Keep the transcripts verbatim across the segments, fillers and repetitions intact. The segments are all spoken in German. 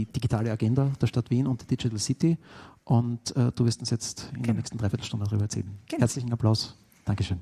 die digitale Agenda der Stadt Wien und die Digital City. Und äh, du wirst uns jetzt in genau. der nächsten Dreiviertelstunde darüber erzählen. Genau. Herzlichen Applaus. Dankeschön.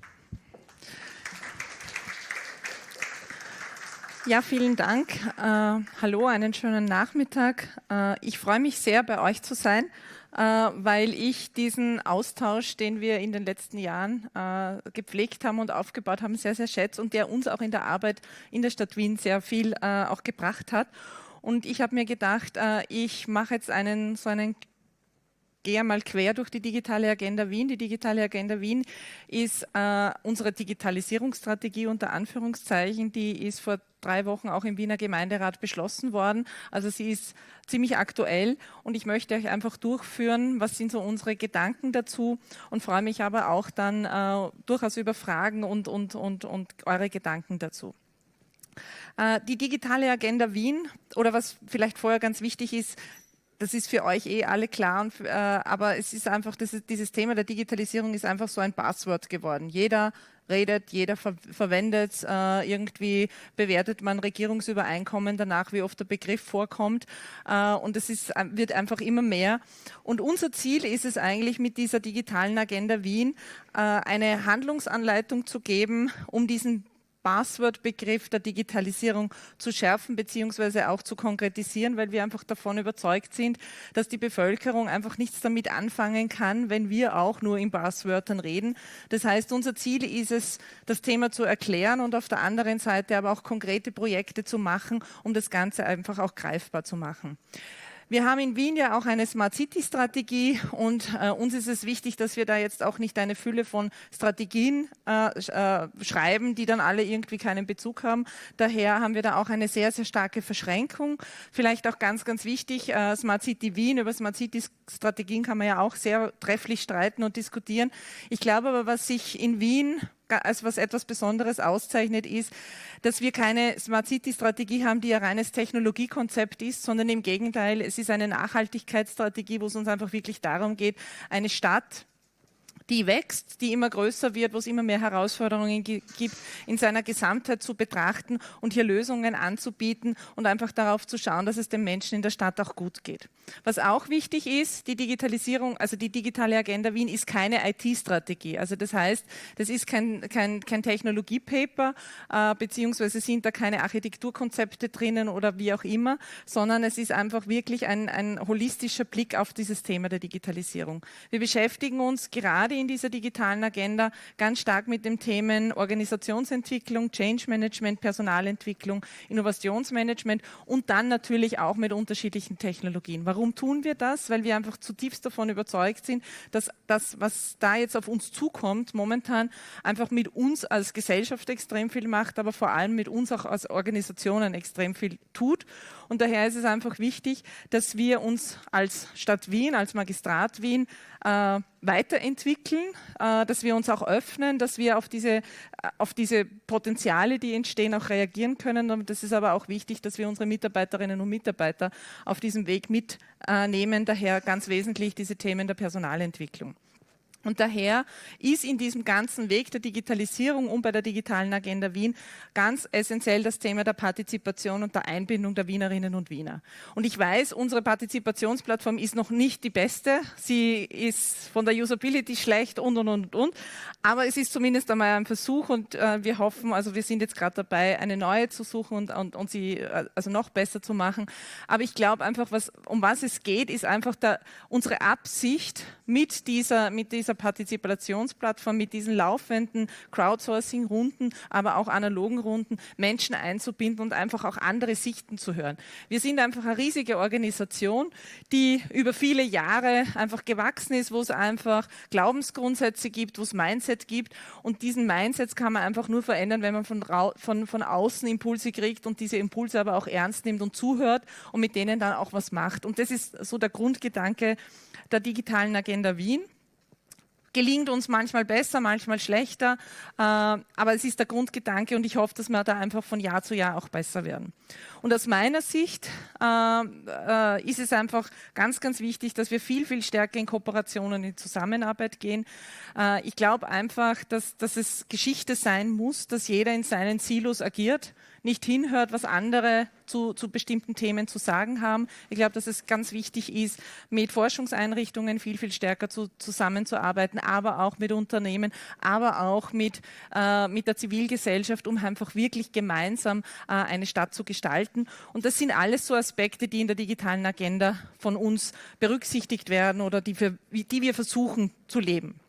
Ja, vielen Dank. Äh, hallo, einen schönen Nachmittag. Äh, ich freue mich sehr, bei euch zu sein, äh, weil ich diesen Austausch, den wir in den letzten Jahren äh, gepflegt haben und aufgebaut haben, sehr, sehr schätze und der uns auch in der Arbeit in der Stadt Wien sehr viel äh, auch gebracht hat. Und ich habe mir gedacht, äh, ich mache jetzt einen so einen gehe mal quer durch die digitale Agenda Wien. Die digitale Agenda Wien ist äh, unsere Digitalisierungsstrategie unter Anführungszeichen. Die ist vor drei Wochen auch im Wiener Gemeinderat beschlossen worden. Also sie ist ziemlich aktuell und ich möchte euch einfach durchführen, was sind so unsere Gedanken dazu und freue mich aber auch dann äh, durchaus über Fragen und, und, und, und eure Gedanken dazu. Äh, die digitale Agenda Wien, oder was vielleicht vorher ganz wichtig ist, das ist für euch eh alle klar, und, äh, aber es ist einfach, das ist, dieses Thema der Digitalisierung ist einfach so ein Buzzword geworden. Jeder redet, jeder ver verwendet, äh, irgendwie bewertet man Regierungsübereinkommen danach, wie oft der Begriff vorkommt, äh, und es ist, wird einfach immer mehr. Und unser Ziel ist es eigentlich, mit dieser digitalen Agenda Wien äh, eine Handlungsanleitung zu geben, um diesen Buzzword-Begriff der Digitalisierung zu schärfen bzw. auch zu konkretisieren, weil wir einfach davon überzeugt sind, dass die Bevölkerung einfach nichts damit anfangen kann, wenn wir auch nur in Buzzwörtern reden. Das heißt, unser Ziel ist es, das Thema zu erklären und auf der anderen Seite aber auch konkrete Projekte zu machen, um das Ganze einfach auch greifbar zu machen. Wir haben in Wien ja auch eine Smart City Strategie und äh, uns ist es wichtig, dass wir da jetzt auch nicht eine Fülle von Strategien äh, äh, schreiben, die dann alle irgendwie keinen Bezug haben. Daher haben wir da auch eine sehr, sehr starke Verschränkung. Vielleicht auch ganz, ganz wichtig, äh, Smart City Wien, über Smart City Strategien kann man ja auch sehr trefflich streiten und diskutieren. Ich glaube aber, was sich in Wien als was etwas Besonderes auszeichnet, ist, dass wir keine Smart City Strategie haben, die ein reines Technologiekonzept ist, sondern im Gegenteil, es ist eine Nachhaltigkeitsstrategie, wo es uns einfach wirklich darum geht, eine Stadt, die wächst, die immer größer wird, wo es immer mehr Herausforderungen gibt, in seiner Gesamtheit zu betrachten und hier Lösungen anzubieten und einfach darauf zu schauen, dass es den Menschen in der Stadt auch gut geht. Was auch wichtig ist, die Digitalisierung, also die digitale Agenda Wien ist keine I T-Strategie. Also das heißt, das ist kein, kein, kein Technologiepaper, äh, beziehungsweise sind da keine Architekturkonzepte drinnen oder wie auch immer, sondern es ist einfach wirklich ein, ein holistischer Blick auf dieses Thema der Digitalisierung. Wir beschäftigen uns gerade in dieser digitalen Agenda ganz stark mit den Themen Organisationsentwicklung, Change Management, Personalentwicklung, Innovationsmanagement und dann natürlich auch mit unterschiedlichen Technologien. Warum tun wir das? Weil wir einfach zutiefst davon überzeugt sind, dass das, was da jetzt auf uns zukommt, momentan einfach mit uns als Gesellschaft extrem viel macht, aber vor allem mit uns auch als Organisationen extrem viel tut. Und daher ist es einfach wichtig, dass wir uns als Stadt Wien, als Magistrat Wien äh, weiterentwickeln, äh, dass wir uns auch öffnen, dass wir auf diese, äh, auf diese Potenziale, die entstehen, auch reagieren können. Und das ist aber auch wichtig, dass wir unsere Mitarbeiterinnen und Mitarbeiter auf diesem Weg mitnehmen. Daher ganz wesentlich diese Themen der Personalentwicklung. Und daher ist in diesem ganzen Weg der Digitalisierung und bei der digitalen Agenda Wien ganz essentiell das Thema der Partizipation und der Einbindung der Wienerinnen und Wiener. Und ich weiß, unsere Partizipationsplattform ist noch nicht die beste. Sie ist von der Usability schlecht und, und, und, und. Aber es ist zumindest einmal ein Versuch und äh, wir hoffen, also wir sind jetzt gerade dabei, eine neue zu suchen und, und, und sie äh, also noch besser zu machen. Aber ich glaube einfach, was, um was es geht, ist einfach der, unsere Absicht mit dieser, mit dieser Partizipationsplattform, mit diesen laufenden Crowdsourcing-Runden, aber auch analogen Runden, Menschen einzubinden und einfach auch andere Sichten zu hören. Wir sind einfach eine riesige Organisation, die über viele Jahre einfach gewachsen ist, wo es einfach Glaubensgrundsätze gibt, wo es Mindset gibt und diesen Mindsets kann man einfach nur verändern, wenn man von, von, von außen Impulse kriegt und diese Impulse aber auch ernst nimmt und zuhört und mit denen dann auch was macht. Und das ist so der Grundgedanke der digitalen Agenda Wien. Gelingt uns manchmal besser, manchmal schlechter, äh, aber es ist der Grundgedanke und ich hoffe, dass wir da einfach von Jahr zu Jahr auch besser werden. Und aus meiner Sicht äh, äh, ist es einfach ganz, ganz wichtig, dass wir viel, viel stärker in Kooperationen, in Zusammenarbeit gehen. Äh, ich glaube einfach, dass, dass es Geschichte sein muss, dass jeder in seinen Silos agiert. nicht hinhört, was andere zu, zu bestimmten Themen zu sagen haben. Ich glaube, dass es ganz wichtig ist, mit Forschungseinrichtungen viel, viel stärker zu, zusammenzuarbeiten, aber auch mit Unternehmen, aber auch mit, äh, mit der Zivilgesellschaft, um einfach wirklich gemeinsam äh, eine Stadt zu gestalten. Und das sind alles so Aspekte, die in der digitalen Agenda von uns berücksichtigt werden oder die, für, die wir versuchen zu leben.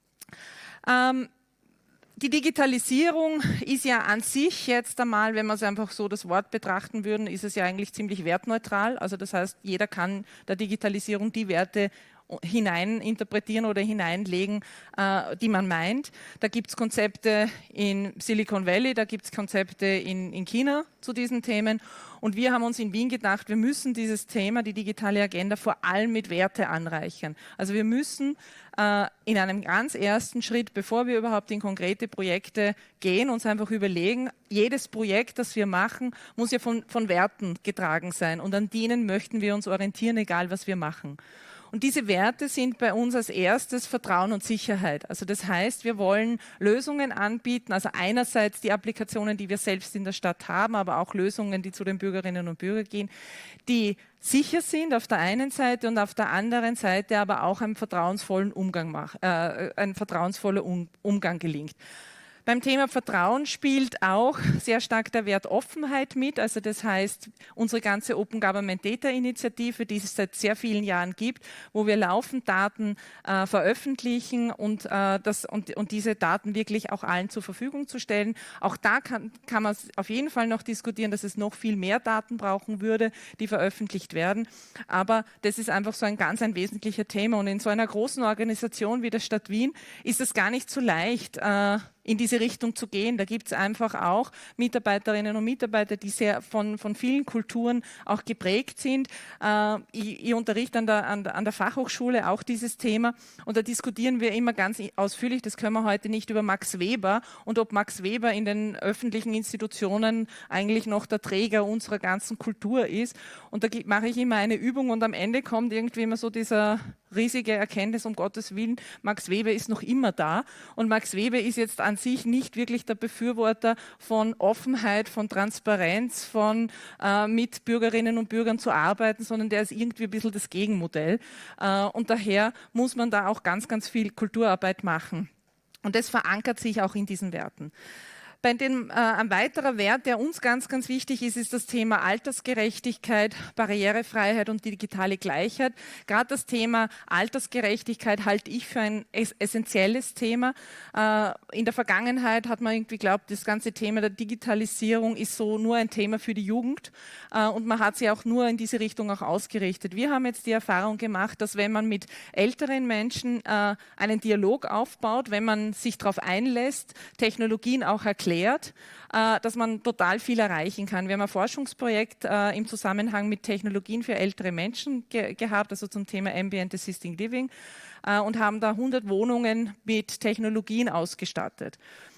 Ähm, Die Digitalisierung ist ja an sich jetzt einmal, wenn wir es einfach so das Wort betrachten würden, ist es ja eigentlich ziemlich wertneutral. Also das heißt, jeder kann der Digitalisierung die Werte hineininterpretieren oder hineinlegen, äh, die man meint. Da gibt es Konzepte in Silicon Valley, da gibt es Konzepte in, in China zu diesen Themen. Und wir haben uns in Wien gedacht, wir müssen dieses Thema, die digitale Agenda, vor allem mit Werte anreichern. Also wir müssen äh, in einem ganz ersten Schritt, bevor wir überhaupt in konkrete Projekte gehen, uns einfach überlegen, jedes Projekt, das wir machen, muss ja von, von Werten getragen sein. Und an denen möchten wir uns orientieren, egal was wir machen. Und diese Werte sind bei uns als erstes Vertrauen und Sicherheit. Also das heißt, wir wollen Lösungen anbieten, also einerseits die Applikationen, die wir selbst in der Stadt haben, aber auch Lösungen, die zu den Bürgerinnen und Bürgern gehen, die sicher sind auf der einen Seite und auf der anderen Seite aber auch einen vertrauensvollen Umgang, mach, äh, ein vertrauensvoller um Umgang gelingt. Beim Thema Vertrauen spielt auch sehr stark der Wert Offenheit mit. Also das heißt, unsere ganze Open Government Data Initiative, die es seit sehr vielen Jahren gibt, wo wir laufend Daten äh, veröffentlichen und, äh, das, und, und diese Daten wirklich auch allen zur Verfügung zu stellen. Auch da kann, kann man auf jeden Fall noch diskutieren, dass es noch viel mehr Daten brauchen würde, die veröffentlicht werden. Aber das ist einfach so ein ganz ein wesentlicher Thema. Und in so einer großen Organisation wie der Stadt Wien ist es gar nicht so leicht, äh, in diese Richtung zu gehen. Da gibt es einfach auch Mitarbeiterinnen und Mitarbeiter, die sehr von, von vielen Kulturen auch geprägt sind. Äh, ich, ich unterrichte an der, an, der, an der Fachhochschule auch dieses Thema und da diskutieren wir immer ganz ausführlich, das können wir heute nicht, über Max Weber und ob Max Weber in den öffentlichen Institutionen eigentlich noch der Träger unserer ganzen Kultur ist. Und da mache ich immer eine Übung und am Ende kommt irgendwie immer so dieser riesige Erkenntnis, um Gottes Willen, Max Weber ist noch immer da und Max Weber ist jetzt an sich nicht wirklich der Befürworter von Offenheit, von Transparenz, von äh, mit Bürgerinnen und Bürgern zu arbeiten, sondern der ist irgendwie ein bisschen das Gegenmodell. Äh, und daher muss man da auch ganz, ganz viel Kulturarbeit machen. Und das verankert sich auch in diesen Werten. Bei dem, äh, ein weiterer Wert, der uns ganz, ganz wichtig ist, ist das Thema Altersgerechtigkeit, Barrierefreiheit und digitale Gleichheit. Gerade das Thema Altersgerechtigkeit halte ich für ein ess essentielles Thema. Äh, in der Vergangenheit hat man irgendwie geglaubt, das ganze Thema der Digitalisierung ist so nur ein Thema für die Jugend äh, und man hat sie auch nur in diese Richtung auch ausgerichtet. Wir haben jetzt die Erfahrung gemacht, dass wenn man mit älteren Menschen äh, einen Dialog aufbaut, wenn man sich darauf einlässt, Technologien auch erklärt, Erklärt, äh, dass man total viel erreichen kann. Wir haben ein Forschungsprojekt äh, im Zusammenhang mit Technologien für ältere Menschen ge gehabt, also zum Thema Ambient Assisting Living äh, und haben da hundert Wohnungen mit Technologien ausgestattet.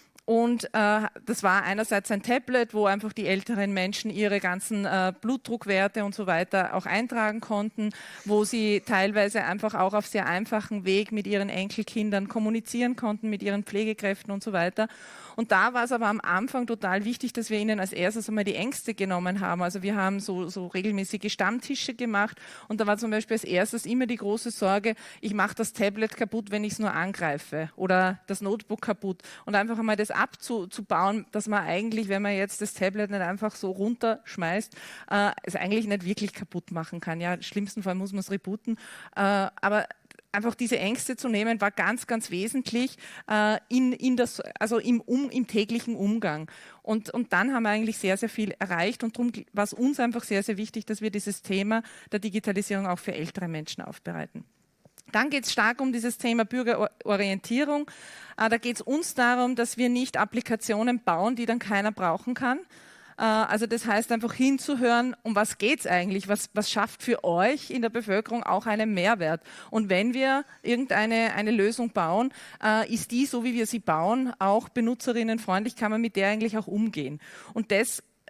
Und äh, das war einerseits ein Tablet, wo einfach die älteren Menschen ihre ganzen äh, Blutdruckwerte und so weiter auch eintragen konnten, wo sie teilweise einfach auch auf sehr einfachen Weg mit ihren Enkelkindern kommunizieren konnten, mit ihren Pflegekräften und so weiter. Und da war es aber am Anfang total wichtig, dass wir ihnen als erstes einmal die Ängste genommen haben. Also wir haben so, so regelmäßige Stammtische gemacht und da war zum Beispiel als erstes immer die große Sorge, ich mache das Tablet kaputt, wenn ich es nur angreife oder das Notebook kaputt. Und einfach einmal das abzubauen, dass man eigentlich, wenn man jetzt das Tablet nicht einfach so runterschmeißt, äh, es eigentlich nicht wirklich kaputt machen kann. Ja, im schlimmsten Fall muss man es rebooten. Äh, aber einfach diese Ängste zu nehmen, war ganz, ganz wesentlich äh, in, in das, also im, um, im täglichen Umgang. Und, und dann haben wir eigentlich sehr, sehr viel erreicht. Und darum war es uns einfach sehr, sehr wichtig, dass wir dieses Thema der Digitalisierung auch für ältere Menschen aufbereiten. Dann geht es stark um dieses Thema Bürgerorientierung. Äh, da geht es uns darum, dass wir nicht Applikationen bauen, die dann keiner brauchen kann. Äh, also das heißt einfach hinzuhören, um was geht es eigentlich, was, was schafft für euch in der Bevölkerung auch einen Mehrwert. Und wenn wir irgendeine eine Lösung bauen, äh, ist die, so wie wir sie bauen, auch benutzerinnenfreundlich, kann man mit der eigentlich auch umgehen. Und das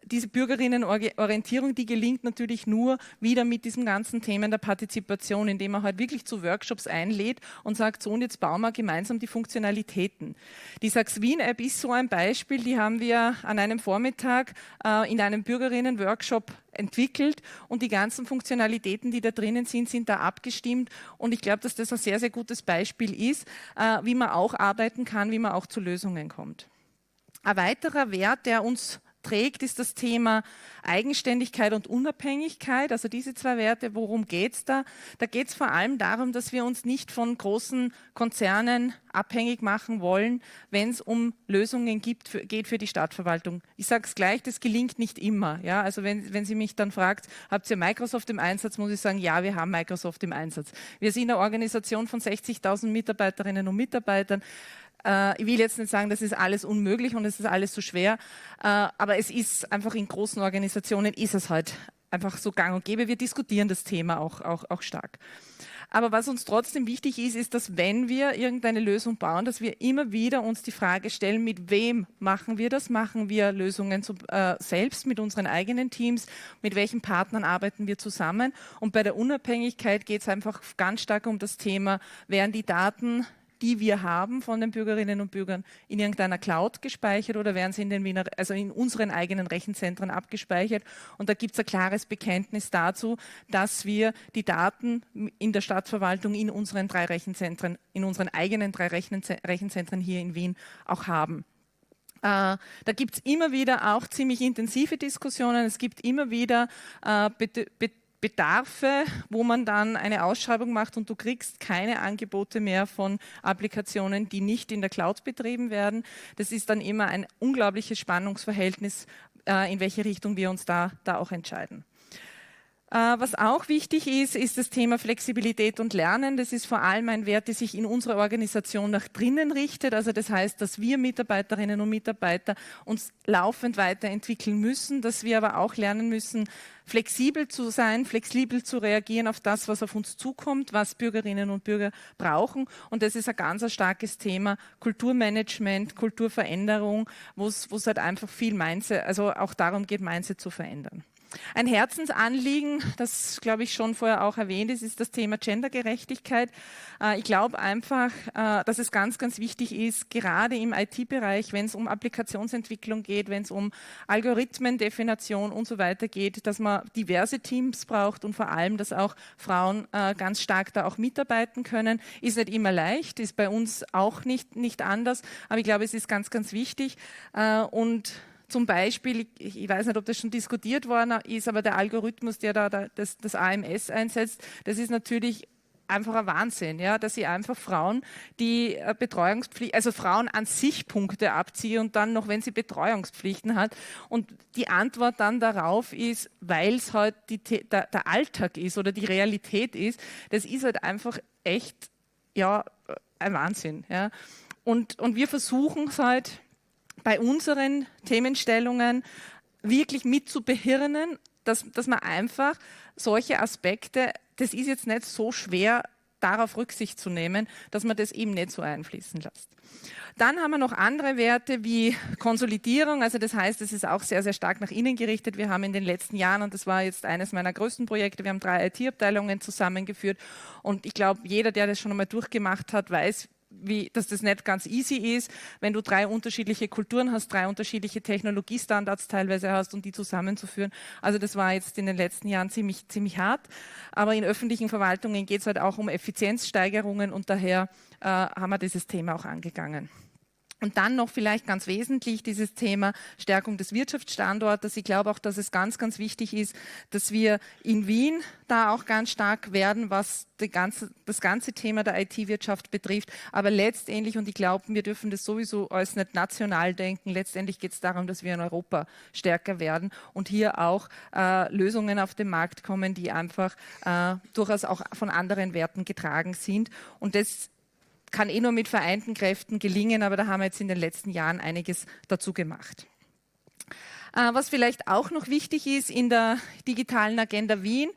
diese Bürgerinnenorientierung, die gelingt natürlich nur wieder mit diesen ganzen Themen der Partizipation, indem man halt wirklich zu Workshops einlädt und sagt, so und jetzt bauen wir gemeinsam die Funktionalitäten. Die Sachs-Wien-App ist so ein Beispiel, die haben wir an einem Vormittag äh, in einem Bürgerinnen-Workshop entwickelt und die ganzen Funktionalitäten, die da drinnen sind, sind da abgestimmt und ich glaube, dass das ein sehr, sehr gutes Beispiel ist, äh, wie man auch arbeiten kann, wie man auch zu Lösungen kommt. Ein weiterer Wert, der uns trägt, ist das Thema Eigenständigkeit und Unabhängigkeit. Also diese zwei Werte, worum geht es da? Da geht es vor allem darum, dass wir uns nicht von großen Konzernen abhängig machen wollen, wenn es um Lösungen gibt, für, geht für die Stadtverwaltung. Ich sage es gleich, das gelingt nicht immer. Ja? Also wenn, wenn sie mich dann fragt, habt ihr Microsoft im Einsatz, muss ich sagen, ja, wir haben Microsoft im Einsatz. Wir sind eine Organisation von sechzigtausend Mitarbeiterinnen und Mitarbeitern. Ich will jetzt nicht sagen, das ist alles unmöglich und es ist alles so schwer, aber es ist einfach in großen Organisationen ist es halt einfach so gang und gäbe. Wir diskutieren das Thema auch, auch, auch stark. Aber was uns trotzdem wichtig ist, ist, dass wenn wir irgendeine Lösung bauen, dass wir immer wieder uns die Frage stellen, mit wem machen wir das? Machen wir Lösungen zu, äh, selbst mit unseren eigenen Teams? Mit welchen Partnern arbeiten wir zusammen? Und bei der Unabhängigkeit geht es einfach ganz stark um das Thema, werden die Daten, die wir haben von den Bürgerinnen und Bürgern, in irgendeiner Cloud gespeichert oder werden sie in, den Wiener, also in unseren eigenen Rechenzentren abgespeichert. Und da gibt es ein klares Bekenntnis dazu, dass wir die Daten in der Stadtverwaltung in unseren drei Rechenzentren, in unseren eigenen drei Rechenzentren hier in Wien auch haben. Äh, da gibt es immer wieder auch ziemlich intensive Diskussionen. Es gibt immer wieder äh, Be Be Bedarfe, wo man dann eine Ausschreibung macht und du kriegst keine Angebote mehr von Applikationen, die nicht in der Cloud betrieben werden. Das ist dann immer ein unglaubliches Spannungsverhältnis, äh, in welche Richtung wir uns da, da auch entscheiden. Äh, was auch wichtig ist, ist das Thema Flexibilität und Lernen. Das ist vor allem ein Wert, der sich in unserer Organisation nach drinnen richtet. Also das heißt, dass wir Mitarbeiterinnen und Mitarbeiter uns laufend weiterentwickeln müssen, dass wir aber auch lernen müssen, flexibel zu sein, flexibel zu reagieren auf das, was auf uns zukommt, was Bürgerinnen und Bürger brauchen. Und das ist ein ganz starkes Thema, Kulturmanagement, Kulturveränderung, wo es halt einfach viel Mindset, also auch darum geht, Mindset zu verändern. Ein Herzensanliegen, das glaube ich schon vorher auch erwähnt ist, ist das Thema Gendergerechtigkeit. Ich glaube einfach, dass es ganz, ganz wichtig ist, gerade im I T-Bereich, wenn es um Applikationsentwicklung geht, wenn es um Algorithmendefinition und so weiter geht, dass man diverse Teams braucht und vor allem, dass auch Frauen ganz stark da auch mitarbeiten können. Ist nicht immer leicht, ist bei uns auch nicht, nicht anders, aber ich glaube, es ist ganz, ganz wichtig und zum Beispiel, ich weiß nicht, ob das schon diskutiert worden ist, aber der Algorithmus, der da das, das A M S einsetzt, das ist natürlich einfach ein Wahnsinn, ja, dass sie einfach Frauen, die Betreuungspflicht, also Frauen an sich Punkte abziehen und dann noch, wenn sie Betreuungspflichten hat. Und die Antwort dann darauf ist, weil es halt die, der, der Alltag ist oder die Realität ist, das ist halt einfach echt, ja, ein Wahnsinn. Ja. Und, und wir versuchen es halt, bei unseren Themenstellungen wirklich mit zu behirnen, dass, dass man einfach solche Aspekte, das ist jetzt nicht so schwer, darauf Rücksicht zu nehmen, dass man das eben nicht so einfließen lässt. Dann haben wir noch andere Werte wie Konsolidierung, also das heißt, es ist auch sehr, sehr stark nach innen gerichtet. Wir haben in den letzten Jahren, und das war jetzt eines meiner größten Projekte, wir haben drei I T-Abteilungen zusammengeführt und ich glaube, jeder, der das schon einmal durchgemacht hat, weiß, Wie, dass das nicht ganz easy ist, wenn du drei unterschiedliche Kulturen hast, drei unterschiedliche Technologiestandards teilweise hast und die zusammenzuführen. Also das war jetzt in den letzten Jahren ziemlich, ziemlich hart. Aber in öffentlichen Verwaltungen geht es halt auch um Effizienzsteigerungen und daher äh, haben wir dieses Thema auch angegangen. Und dann noch vielleicht ganz wesentlich dieses Thema Stärkung des Wirtschaftsstandortes. Ich glaube auch, dass es ganz, ganz wichtig ist, dass wir in Wien da auch ganz stark werden, was die ganze, das ganze Thema der I T-Wirtschaft betrifft. Aber letztendlich, und ich glaube, wir dürfen das sowieso als nicht national denken, letztendlich geht es darum, dass wir in Europa stärker werden und hier auch äh, Lösungen auf den Markt kommen, die einfach äh, durchaus auch von anderen Werten getragen sind. Und das kann eh nur mit vereinten Kräften gelingen, aber da haben wir jetzt in den letzten Jahren einiges dazu gemacht. Äh, was vielleicht auch noch wichtig ist in der digitalen Agenda Wien,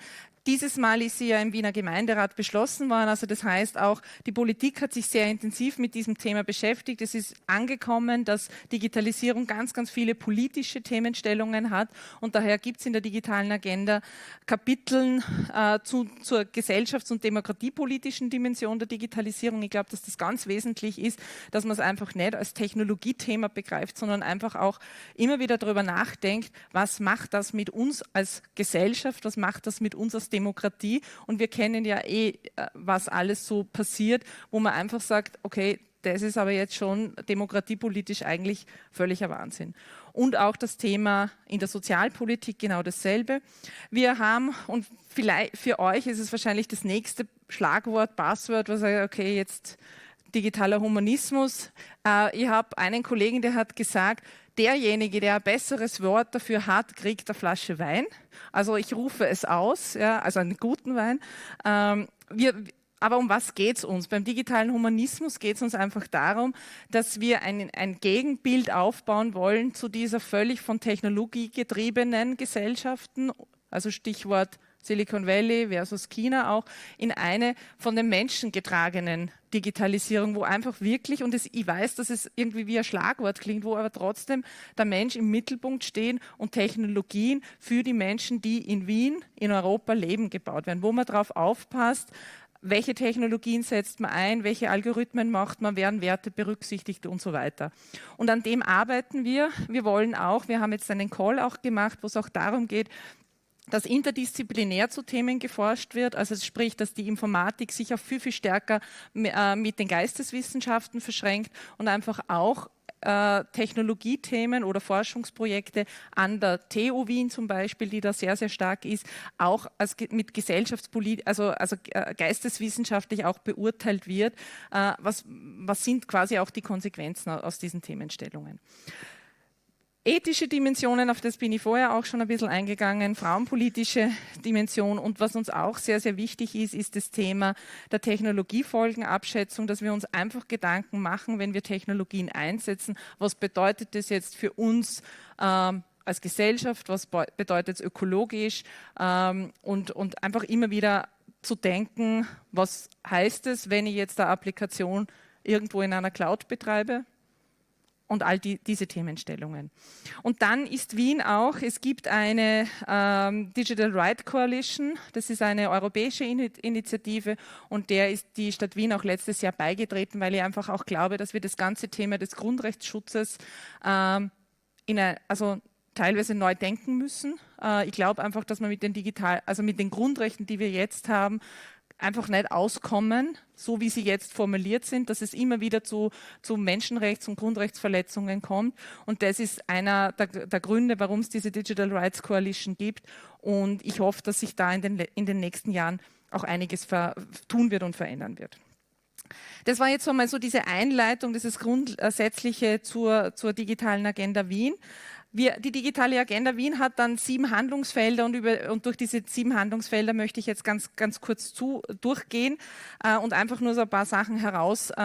Dieses Mal ist sie ja im Wiener Gemeinderat beschlossen worden. Also das heißt auch, die Politik hat sich sehr intensiv mit diesem Thema beschäftigt. Es ist angekommen, dass Digitalisierung ganz, ganz viele politische Themenstellungen hat. Und daher gibt es in der digitalen Agenda Kapiteln äh, zu, zur gesellschafts- und demokratiepolitischen Dimension der Digitalisierung. Ich glaube, dass das ganz wesentlich ist, dass man es einfach nicht als Technologiethema begreift, sondern einfach auch immer wieder darüber nachdenkt, was macht das mit uns als Gesellschaft, was macht das mit uns als Demokratie, und wir kennen ja eh, was alles so passiert, wo man einfach sagt, okay, das ist aber jetzt schon demokratiepolitisch eigentlich völliger Wahnsinn. Und auch das Thema in der Sozialpolitik genau dasselbe. Wir haben, und vielleicht für euch ist es wahrscheinlich das nächste Schlagwort, Buzzword, was sagt, okay, jetzt digitaler Humanismus. Äh, ich habe einen Kollegen, der hat gesagt, derjenige, der ein besseres Wort dafür hat, kriegt eine Flasche Wein. Also ich rufe es aus, ja, also einen guten Wein. Ähm, wir, aber um was geht es uns? Beim digitalen Humanismus geht es uns einfach darum, dass wir ein, ein Gegenbild aufbauen wollen zu dieser völlig von Technologie getriebenen Gesellschaften, also Stichwort Silicon Valley versus China auch, in eine von den Menschen getragenen Digitalisierung, wo einfach wirklich, und es, ich weiß, dass es irgendwie wie ein Schlagwort klingt, wo aber trotzdem der Mensch im Mittelpunkt steht und Technologien für die Menschen, die in Wien, in Europa leben, gebaut werden, wo man darauf aufpasst, welche Technologien setzt man ein, welche Algorithmen macht man, werden Werte berücksichtigt und so weiter. Und an dem arbeiten wir. Wir wollen auch, wir haben jetzt einen Call auch gemacht, wo es auch darum geht, dass interdisziplinär zu Themen geforscht wird, also sprich, dass die Informatik sich auch viel, viel stärker mit den Geisteswissenschaften verschränkt und einfach auch äh, Technologiethemen oder Forschungsprojekte an der T U Wien zum Beispiel, die da sehr, sehr stark ist, auch als mit Gesellschaftspolit, also, also äh, geisteswissenschaftlich auch beurteilt wird. Äh, was, was sind quasi auch die Konsequenzen aus diesen Themenstellungen? Ethische Dimensionen, auf das bin ich vorher auch schon ein bisschen eingegangen, frauenpolitische Dimension, und was uns auch sehr, sehr wichtig ist, ist das Thema der Technologiefolgenabschätzung, dass wir uns einfach Gedanken machen, wenn wir Technologien einsetzen, was bedeutet das jetzt für uns ähm, als Gesellschaft, was bedeutet es ökologisch, ähm, und, und einfach immer wieder zu denken, was heißt es, wenn ich jetzt eine Applikation irgendwo in einer Cloud betreibe? Und all die, diese Themenstellungen. Und dann ist Wien auch, es gibt eine ähm, Digital Right Coalition, das ist eine europäische Initiative, und der ist die Stadt Wien auch letztes Jahr beigetreten, weil ich einfach auch glaube, dass wir das ganze Thema des Grundrechtsschutzes ähm, in ein, also teilweise neu denken müssen. Äh, ich glaube einfach, dass wir mit den digital, also mit den Grundrechten, die wir jetzt haben, einfach nicht auskommen, so wie sie jetzt formuliert sind, dass es immer wieder zu, zu Menschenrechts- und Grundrechtsverletzungen kommt. Und das ist einer der, der Gründe, warum es diese Digital Rights Coalition gibt. Und ich hoffe, dass sich da in den, in den nächsten Jahren auch einiges ver, tun wird und verändern wird. Das war jetzt einmal so diese Einleitung, dieses Grundsätzliche zur, zur digitalen Agenda Wien. Wir, die digitale Agenda Wien hat dann sieben Handlungsfelder, und, über, und durch diese sieben Handlungsfelder möchte ich jetzt ganz, ganz kurz zu, durchgehen äh, und einfach nur so ein paar Sachen herausziehen,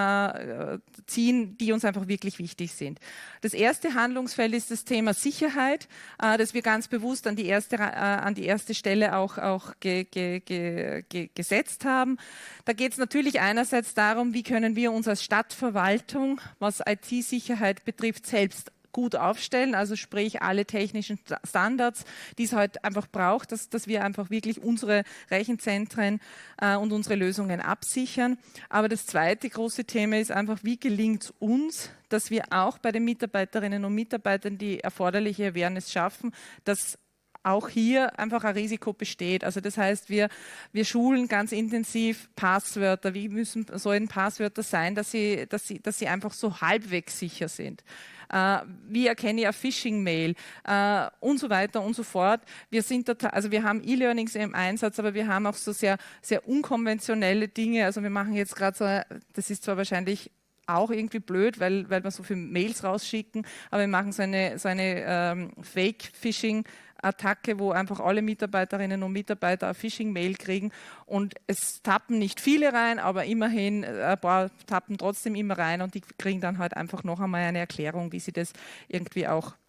äh, die uns einfach wirklich wichtig sind. Das erste Handlungsfeld ist das Thema Sicherheit, äh, das wir ganz bewusst an die erste, äh, an die erste Stelle auch, auch ge, ge, ge, ge, gesetzt haben. Da geht es natürlich einerseits darum, wie können wir uns als Stadtverwaltung, was I T-Sicherheit betrifft, selbst gut aufstellen, also sprich alle technischen Standards, die es heute einfach braucht, dass, dass wir einfach wirklich unsere Rechenzentren äh, und unsere Lösungen absichern. Aber das zweite große Thema ist einfach, wie gelingt es uns, dass wir auch bei den Mitarbeiterinnen und Mitarbeitern die erforderliche Awareness schaffen, dass auch hier einfach ein Risiko besteht. Also das heißt, wir, wir schulen ganz intensiv Passwörter. Wie müssen sollen Passwörter sein, dass sie, dass sie, dass sie einfach so halbwegs sicher sind? Äh, wie erkenne ich eine Phishing-Mail? Äh, und so weiter und so fort. Wir sind da, also wir haben E-Learnings im Einsatz, aber wir haben auch so sehr, sehr unkonventionelle Dinge. Also wir machen jetzt gerade so, das ist zwar wahrscheinlich auch irgendwie blöd, weil, weil wir so viele Mails rausschicken, aber wir machen so eine, so eine ähm, Fake-Phishing Attacke, wo einfach alle Mitarbeiterinnen und Mitarbeiter eine Phishing-Mail kriegen, und es tappen nicht viele rein, aber immerhin ein paar tappen trotzdem immer rein, und die kriegen dann halt einfach noch einmal eine Erklärung, wie sie das irgendwie auch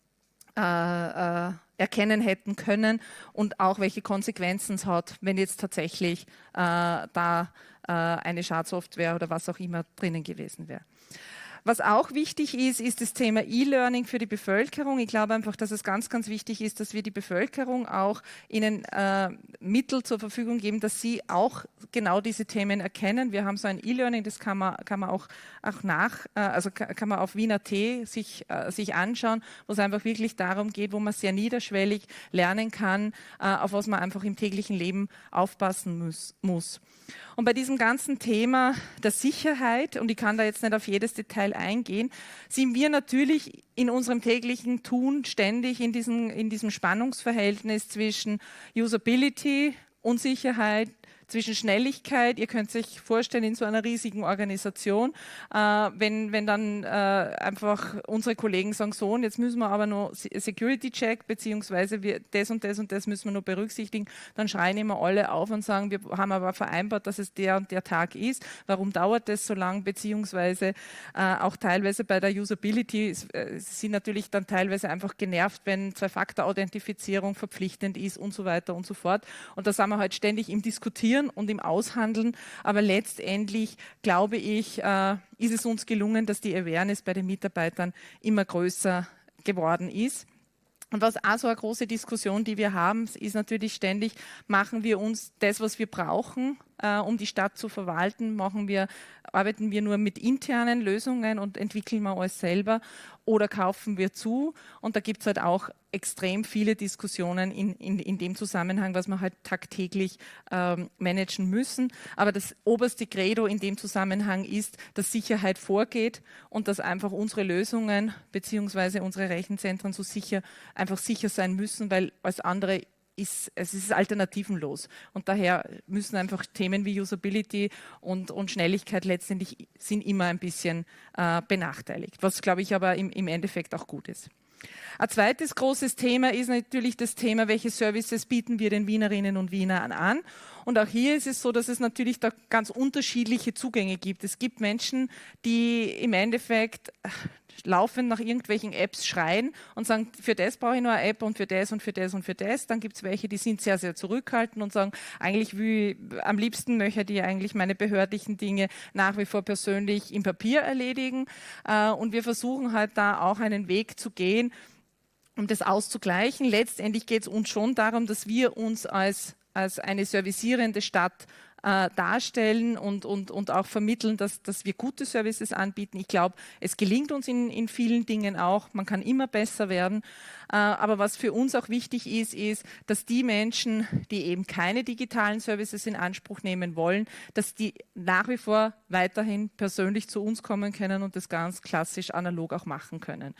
äh, äh, erkennen hätten können und auch welche Konsequenzen es hat, wenn jetzt tatsächlich äh, da äh, eine Schadsoftware oder was auch immer drinnen gewesen wäre. Was auch wichtig ist, ist das Thema E-Learning für die Bevölkerung. Ich glaube einfach, dass es ganz, ganz wichtig ist, dass wir die Bevölkerung auch ihnen äh, Mittel zur Verfügung geben, dass sie auch genau diese Themen erkennen. Wir haben so ein E-Learning, das kann man, kann man auch, auch nach, äh, also kann man auf Wien Punkt at sich, äh, sich anschauen, wo es einfach wirklich darum geht, wo man sehr niederschwellig lernen kann, äh, auf was man einfach im täglichen Leben aufpassen muss. muss. Und bei diesem ganzen Thema der Sicherheit, und ich kann da jetzt nicht auf jedes Detail eingehen, sind wir natürlich in unserem täglichen Tun ständig in diesem, in diesem Spannungsverhältnis zwischen Usability, Unsicherheit, zwischen Schnelligkeit. Ihr könnt sich vorstellen, in so einer riesigen Organisation, äh, wenn, wenn dann äh, einfach unsere Kollegen sagen, so, und jetzt müssen wir aber noch Security-Check, beziehungsweise wir, das und das und das müssen wir noch berücksichtigen, dann schreien immer alle auf und sagen, wir haben aber vereinbart, dass es der und der Tag ist. Warum dauert das so lang? Beziehungsweise äh, auch teilweise bei der Usability äh, sind natürlich dann teilweise einfach genervt, wenn Zwei-Faktor-Authentifizierung verpflichtend ist und so weiter und so fort. Und da sind wir halt ständig im Diskutieren und im Aushandeln, aber letztendlich, glaube ich, äh, ist es uns gelungen, dass die Awareness bei den Mitarbeitern immer größer geworden ist. Und was auch so eine große Diskussion, die wir haben, ist natürlich ständig, machen wir uns das, was wir brauchen, äh, um die Stadt zu verwalten, machen wir, arbeiten wir nur mit internen Lösungen und entwickeln wir alles selber oder kaufen wir zu? Und da gibt es halt auch extrem viele Diskussionen in, in, in dem Zusammenhang, was wir halt tagtäglich ähm, managen müssen. Aber das oberste Credo in dem Zusammenhang ist, dass Sicherheit vorgeht und dass einfach unsere Lösungen bzw. unsere Rechenzentren so sicher, einfach sicher sein müssen, weil alles andere ist, es ist alternativenlos. Und daher müssen einfach Themen wie Usability und, und Schnelligkeit letztendlich sind immer ein bisschen äh, benachteiligt, was, glaube ich, aber im, im Endeffekt auch gut ist. Ein zweites großes Thema ist natürlich das Thema, welche Services bieten wir den Wienerinnen und Wienern an. Und auch hier ist es so, dass es natürlich da ganz unterschiedliche Zugänge gibt. Es gibt Menschen, die im Endeffekt laufend nach irgendwelchen Apps schreien und sagen, für das brauche ich nur eine App und für das und für das und für das. Dann gibt es welche, die sind sehr, sehr zurückhaltend und sagen, eigentlich will, am liebsten möchte ich eigentlich meine behördlichen Dinge nach wie vor persönlich im Papier erledigen. Und wir versuchen halt da auch einen Weg zu gehen, um das auszugleichen. Letztendlich geht es uns schon darum, dass wir uns als, als eine servicierende Stadt äh, darstellen und, und, und auch vermitteln, dass, dass wir gute Services anbieten. Ich glaube, es gelingt uns in, in vielen Dingen auch. Man kann immer besser werden. Äh, aber was für uns auch wichtig ist, ist, dass die Menschen, die eben keine digitalen Services in Anspruch nehmen wollen, dass die nach wie vor weiterhin persönlich zu uns kommen können und das ganz klassisch analog auch machen können.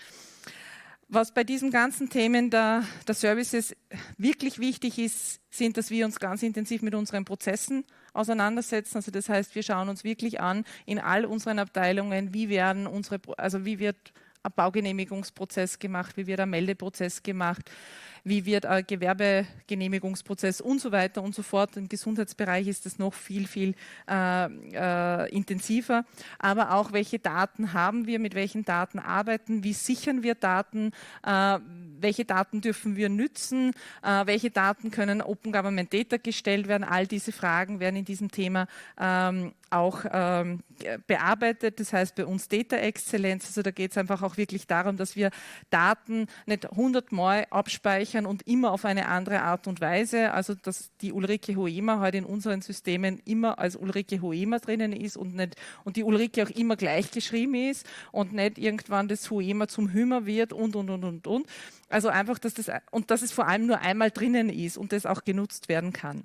Was bei diesen ganzen Themen der, der Services wirklich wichtig ist, sind, dass wir uns ganz intensiv mit unseren Prozessen auseinandersetzen. Also das heißt, wir schauen uns wirklich an in all unseren Abteilungen, wie werden unsere, also wie wird ein Baugenehmigungsprozess gemacht, wie wird ein Meldeprozess gemacht, wie wird ein Gewerbegenehmigungsprozess und so weiter und so fort. Im Gesundheitsbereich ist das noch viel, viel äh, äh, intensiver. Aber auch, welche Daten haben wir, mit welchen Daten arbeiten, wie sichern wir Daten, äh, welche Daten dürfen wir nützen, äh, welche Daten können Open Government Data gestellt werden. All diese Fragen werden in diesem Thema ähm, auch ähm, bearbeitet. Das heißt bei uns Data Exzellenz. Also da geht es einfach auch wirklich darum, dass wir Daten nicht hundertmal abspeichern und immer auf eine andere Art und Weise. Also dass die Ulrike Hoemer heute in unseren Systemen immer als Ulrike Hoemer drinnen ist und, nicht, und die Ulrike auch immer gleich geschrieben ist und nicht irgendwann das Hoemer zum Hümer wird und, und, und, und, und. Also einfach, dass das, und dass es vor allem nur einmal drinnen ist und das auch genutzt werden kann.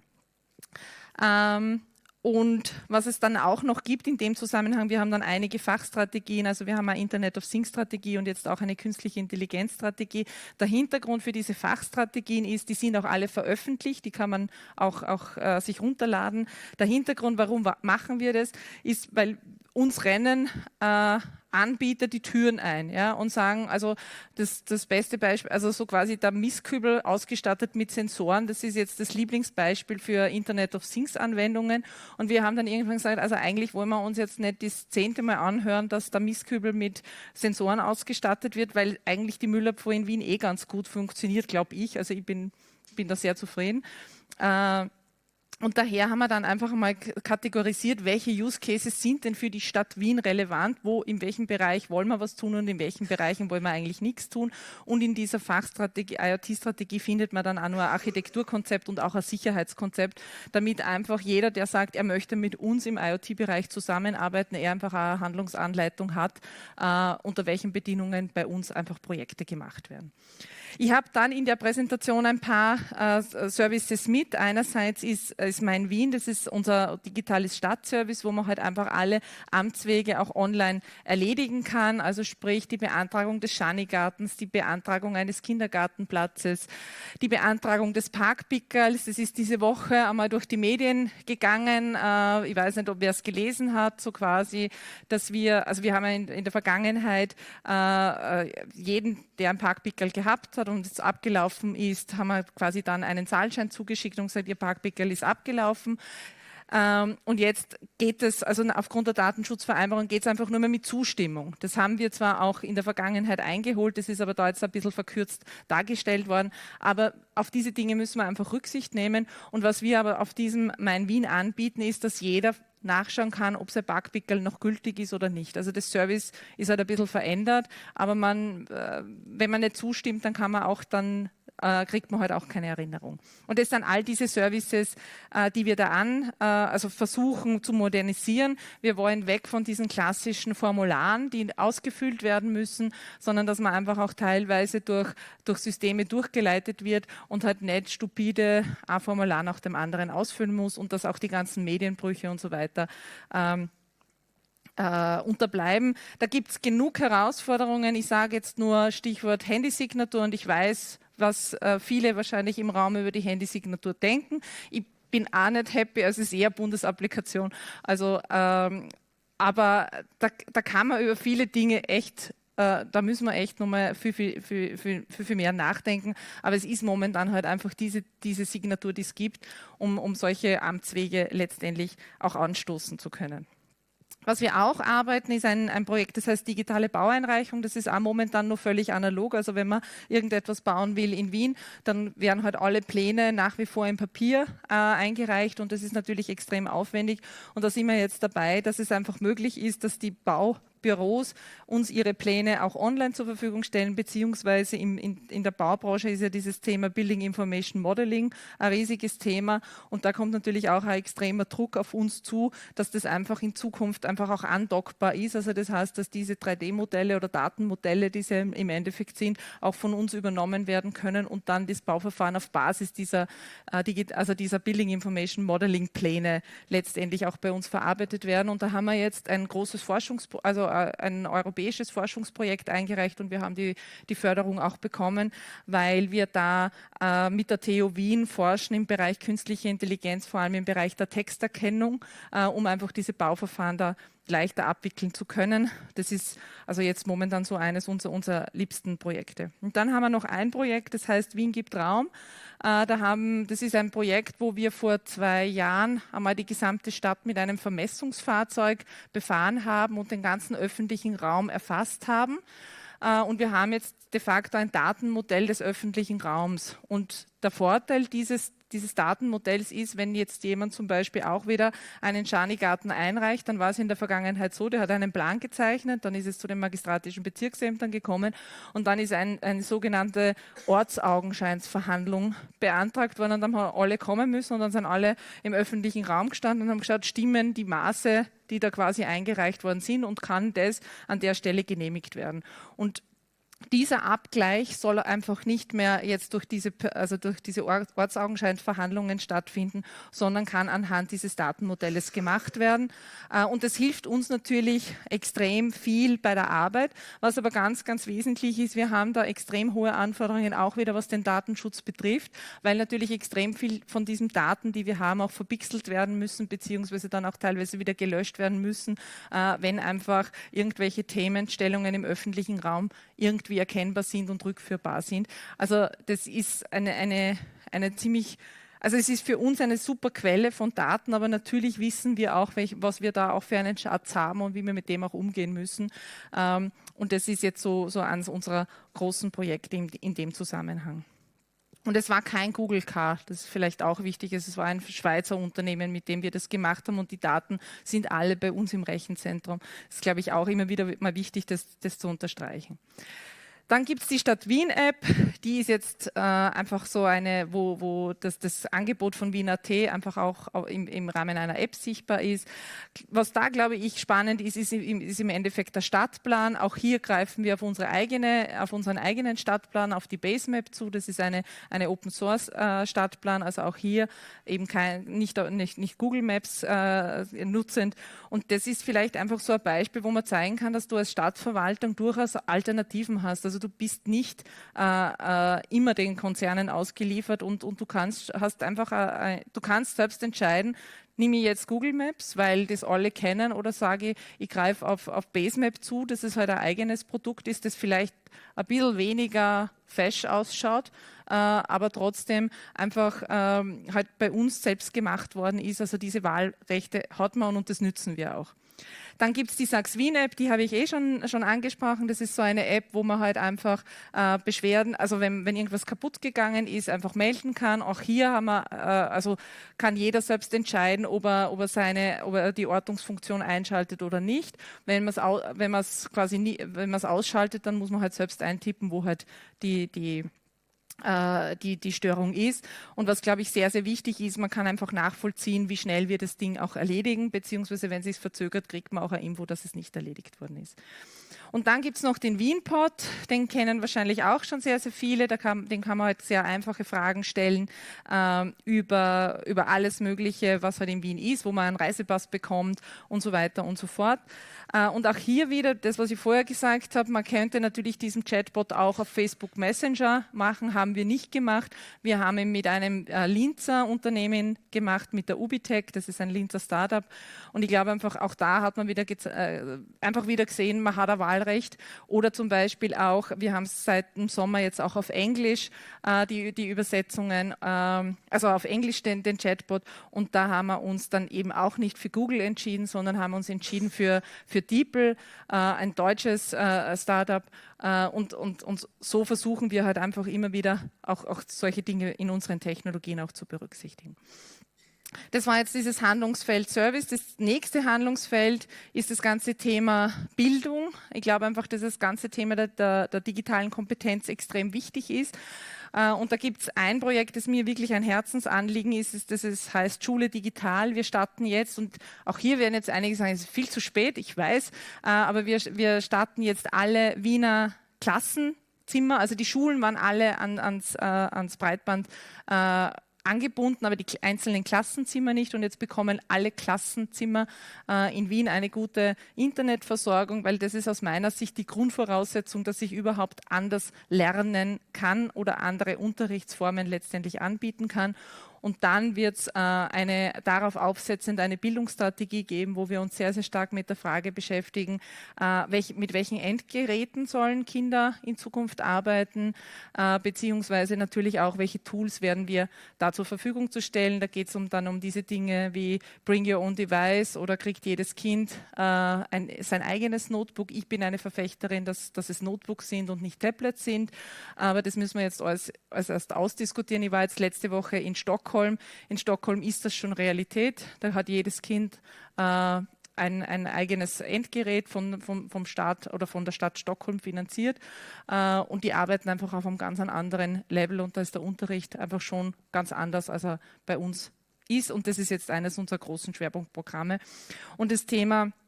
Ähm, Und was es dann auch noch gibt in dem Zusammenhang, wir haben dann einige Fachstrategien, also wir haben eine Internet of Things Strategie und jetzt auch eine künstliche Intelligenz Strategie. Der Hintergrund für diese Fachstrategien ist, die sind auch alle veröffentlicht, die kann man auch, auch äh, sich runterladen. Der Hintergrund, warum machen wir das, ist, weil uns rennen äh, Anbieter die Türen ein, ja, und sagen, also das, das beste Beispiel, also so quasi der Mistkübel ausgestattet mit Sensoren, das ist jetzt das Lieblingsbeispiel für Internet of Things Anwendungen, und wir haben dann irgendwann gesagt, also eigentlich wollen wir uns jetzt nicht das zehnte Mal anhören, dass der Mistkübel mit Sensoren ausgestattet wird, weil eigentlich die Müllabfuhr in Wien eh ganz gut funktioniert, glaube ich, also ich bin, bin da sehr zufrieden. Äh, Und daher haben wir dann einfach mal kategorisiert, welche Use Cases sind denn für die Stadt Wien relevant, wo, in welchem Bereich wollen wir was tun und in welchen Bereichen wollen wir eigentlich nichts tun. Und in dieser Fachstrategie, I O T-Strategie findet man dann auch nur ein Architekturkonzept und auch ein Sicherheitskonzept, damit einfach jeder, der sagt, er möchte mit uns im I O T-Bereich zusammenarbeiten, er einfach eine Handlungsanleitung hat, äh, unter welchen Bedingungen bei uns einfach Projekte gemacht werden. Ich habe dann in der Präsentation ein paar äh, Services mit. Einerseits ist, ist Mein Wien, das ist unser digitales Stadtservice, wo man halt einfach alle Amtswege auch online erledigen kann. Also sprich die Beantragung des Schanigartens, die Beantragung eines Kindergartenplatzes, die Beantragung des Parkpickerls. Das ist diese Woche einmal durch die Medien gegangen. Äh, ich weiß nicht, ob wer es gelesen hat, so quasi, dass wir, also wir haben in, in der Vergangenheit äh, jeden, der ein Parkpickerl gehabt hat und es abgelaufen ist, haben wir quasi dann einen Zahlschein zugeschickt und gesagt, Ihr Parkpickerl ist abgelaufen. Ähm, und jetzt geht es, also aufgrund der Datenschutzvereinbarung geht es einfach nur mehr mit Zustimmung. Das haben wir zwar auch in der Vergangenheit eingeholt, das ist aber da jetzt ein bisschen verkürzt dargestellt worden, aber auf diese Dinge müssen wir einfach Rücksicht nehmen. Und was wir aber auf diesem Mein Wien anbieten, ist, dass jeder nachschauen kann, ob sein Parkpickerl noch gültig ist oder nicht. Also das Service ist halt ein bisschen verändert, aber man, äh, wenn man nicht zustimmt, dann kann man auch dann äh, kriegt man halt auch keine Erinnerung. Und das sind all diese Services, äh, die wir da an, äh, also versuchen zu modernisieren. Wir wollen weg von diesen klassischen Formularen, die ausgefüllt werden müssen, sondern dass man einfach auch teilweise durch, durch Systeme durchgeleitet wird und halt nicht stupide ein Formular nach dem anderen ausfüllen muss und dass auch die ganzen Medienbrüche und so weiter ähm, Äh, unterbleiben. Da gibt es genug Herausforderungen. Ich sage jetzt nur Stichwort Handysignatur und ich weiß, was äh, viele wahrscheinlich im Raum über die Handysignatur denken. Ich bin auch nicht happy, also es ist eher Bundesapplikation. Also, ähm, aber da, da kann man über viele Dinge echt äh, da müssen wir echt nochmal viel, viel, viel, viel, viel mehr nachdenken. Aber es ist momentan halt einfach diese, diese Signatur, die es gibt, um, um solche Amtswege letztendlich auch anstoßen zu können. Was wir auch arbeiten, ist ein, ein Projekt, das heißt digitale Baueinreichung. Das ist auch momentan nur völlig analog. Also wenn man irgendetwas bauen will in Wien, dann werden halt alle Pläne nach wie vor im Papier äh, eingereicht und das ist natürlich extrem aufwendig. Und da sind wir jetzt dabei, dass es einfach möglich ist, dass die Bau Büros uns ihre Pläne auch online zur Verfügung stellen, beziehungsweise im, in, in der Baubranche ist ja dieses Thema Building Information Modeling ein riesiges Thema und da kommt natürlich auch ein extremer Druck auf uns zu, dass das einfach in Zukunft einfach auch andockbar ist. Also das heißt, dass diese drei D Modelle oder Datenmodelle, die sie im Endeffekt sind, auch von uns übernommen werden können und dann das Bauverfahren auf Basis dieser, äh, also dieser Building Information Modeling Pläne letztendlich auch bei uns verarbeitet werden. Und da haben wir jetzt ein großes Forschungsprojekt, also ein europäisches Forschungsprojekt eingereicht und wir haben die, die Förderung auch bekommen, weil wir da äh, mit der T U Wien forschen im Bereich künstliche Intelligenz, vor allem im Bereich der Texterkennung, äh, um einfach diese Bauverfahren da leichter abwickeln zu können. Das ist also jetzt momentan so eines unserer, unserer liebsten Projekte. Und dann haben wir noch ein Projekt, das heißt Wien gibt Raum. Äh, da haben, das ist ein Projekt, wo wir vor zwei Jahren einmal die gesamte Stadt mit einem Vermessungsfahrzeug befahren haben und den ganzen öffentlichen Raum erfasst haben. Uh, und wir haben jetzt de facto ein Datenmodell des öffentlichen Raums. Und der Vorteil dieses, dieses Datenmodells ist, wenn jetzt jemand zum Beispiel auch wieder einen Schanigarten einreicht, dann war es in der Vergangenheit so, der hat einen Plan gezeichnet, dann ist es zu den magistratischen Bezirksämtern gekommen und dann ist ein, eine sogenannte Ortsaugenscheinsverhandlung beantragt worden und dann haben alle kommen müssen und dann sind alle im öffentlichen Raum gestanden und haben geschaut, stimmen die Maße, die da quasi eingereicht worden sind und kann das an der Stelle genehmigt werden. Und Dieser Abgleich soll einfach nicht mehr jetzt durch diese, also durch diese Ortsaugenscheinverhandlungen stattfinden, sondern kann anhand dieses Datenmodells gemacht werden. Und das hilft uns natürlich extrem viel bei der Arbeit. Was aber ganz, ganz wesentlich ist, wir haben da extrem hohe Anforderungen, auch wieder was den Datenschutz betrifft, weil natürlich extrem viel von diesen Daten, die wir haben, auch verpixelt werden müssen, beziehungsweise dann auch teilweise wieder gelöscht werden müssen, wenn einfach irgendwelche Themenstellungen im öffentlichen Raum irgendwie erkennbar sind und rückführbar sind. Also das ist eine, eine, eine ziemlich, also es ist für uns eine super Quelle von Daten, aber natürlich wissen wir auch, welch, was wir da auch für einen Schatz haben und wie wir mit dem auch umgehen müssen. Ähm, und das ist jetzt so, so eines unserer großen Projekte in, in dem Zusammenhang. Und es war kein Google Car, das ist vielleicht auch wichtig, es war ein Schweizer Unternehmen, mit dem wir das gemacht haben und die Daten sind alle bei uns im Rechenzentrum. Das ist, glaube ich, auch immer wieder mal wichtig, das, das zu unterstreichen. Dann gibt es die Stadt Wien-App, die ist jetzt äh, einfach so eine, wo, wo das, das Angebot von Wien Punkt A T einfach auch im, im Rahmen einer App sichtbar ist. Was da, glaube ich, spannend ist, ist im, ist im Endeffekt der Stadtplan. Auch hier greifen wir auf, unsere eigene, auf unseren eigenen Stadtplan, auf die Basemap zu. Das ist eine, eine Open-Source-Stadtplan, also auch hier eben kein, nicht, nicht, nicht Google Maps äh, nutzend. Und das ist vielleicht einfach so ein Beispiel, wo man zeigen kann, dass du als Stadtverwaltung durchaus Alternativen hast. Also du bist nicht äh, äh, immer den Konzernen ausgeliefert und, und du kannst, hast einfach, äh, du kannst selbst entscheiden, nehme ich jetzt Google Maps, weil das alle kennen, oder sage ich, ich greife auf, auf Basemap zu, dass es halt ein eigenes Produkt ist, das vielleicht ein bisschen weniger fesch ausschaut, äh, aber trotzdem einfach ähm, halt bei uns selbst gemacht worden ist. Also diese Wahlrechte hat man und das nützen wir auch. Dann gibt es die Sachs Wien App, die habe ich eh schon, schon angesprochen. Das ist so eine App, wo man halt einfach äh, Beschwerden, also wenn, wenn irgendwas kaputt gegangen ist, einfach melden kann. Auch hier haben wir, äh, also kann jeder selbst entscheiden, ob er, ob er, seine, ob er die Ortungsfunktion einschaltet oder nicht. Wenn man es wenn man's quasi nie, wenn man es ausschaltet, dann muss man halt selbst eintippen, wo halt die, die Die, die Störung ist. Und was, glaube ich, sehr, sehr wichtig ist, man kann einfach nachvollziehen, wie schnell wir das Ding auch erledigen, beziehungsweise wenn es sich verzögert, kriegt man auch eine Info, dass es nicht erledigt worden ist. Und dann gibt es noch den Wien-Pod, den kennen wahrscheinlich auch schon sehr, sehr viele. Da kann, den kann man halt sehr einfache Fragen stellen äh, über, über alles Mögliche, was halt in Wien ist, wo man einen Reisepass bekommt und so weiter und so fort. Äh, und auch hier wieder das, was ich vorher gesagt habe, man könnte natürlich diesen Chatbot auch auf Facebook Messenger machen, haben wir nicht gemacht. Wir haben ihn mit einem äh, Linzer Unternehmen gemacht, mit der Ubitech, das ist ein Linzer Startup. Und ich glaube einfach, auch da hat man wieder äh, einfach wieder gesehen, man hat eine Wahlrecht. Oder zum Beispiel auch, wir haben es seit dem Sommer jetzt auch auf Englisch, äh, die, die Übersetzungen, äh, also auf Englisch den, den Chatbot. Und da haben wir uns dann eben auch nicht für Google entschieden, sondern haben uns entschieden für, für DeepL, äh, ein deutsches äh, Startup. Äh, und, und, und so versuchen wir halt einfach immer wieder auch, auch solche Dinge in unseren Technologien auch zu berücksichtigen. Das war jetzt dieses Handlungsfeld Service. Das nächste Handlungsfeld ist das ganze Thema Bildung. Ich glaube einfach, dass das ganze Thema der, der, der digitalen Kompetenz extrem wichtig ist. Und da gibt es ein Projekt, das mir wirklich ein Herzensanliegen ist, das ist, heißt Schule digital. Wir starten jetzt, und auch hier werden jetzt einige sagen, es ist viel zu spät, ich weiß, aber wir, wir starten jetzt alle Wiener Klassenzimmer, also die Schulen waren alle an, ans, äh, ans Breitband äh, angebunden, aber die einzelnen Klassenzimmer nicht, und jetzt bekommen alle Klassenzimmer äh, in Wien eine gute Internetversorgung, weil das ist aus meiner Sicht die Grundvoraussetzung, dass ich überhaupt anders lernen kann oder andere Unterrichtsformen letztendlich anbieten kann. Und dann wird es äh, eine darauf aufsetzend eine Bildungsstrategie geben, wo wir uns sehr, sehr stark mit der Frage beschäftigen, äh, welch, mit welchen Endgeräten sollen Kinder in Zukunft arbeiten, äh, beziehungsweise natürlich auch, welche Tools werden wir da zur Verfügung zu stellen. Da geht es um, dann um diese Dinge wie Bring Your Own Device oder kriegt jedes Kind äh, ein, sein eigenes Notebook. Ich bin eine Verfechterin, dass, dass es Notebooks sind und nicht Tablets sind, aber das müssen wir jetzt als, als erst ausdiskutieren. Ich war jetzt letzte Woche in Stockholm. In Stockholm ist das schon Realität. Da hat jedes Kind äh, ein, ein eigenes Endgerät von, vom, vom Staat oder von der Stadt Stockholm finanziert. Äh, und die arbeiten einfach auf einem ganz anderen Level, und da ist der Unterricht einfach schon ganz anders, als er bei uns ist. Und das ist jetzt eines unserer großen Schwerpunktprogramme. Und das Thema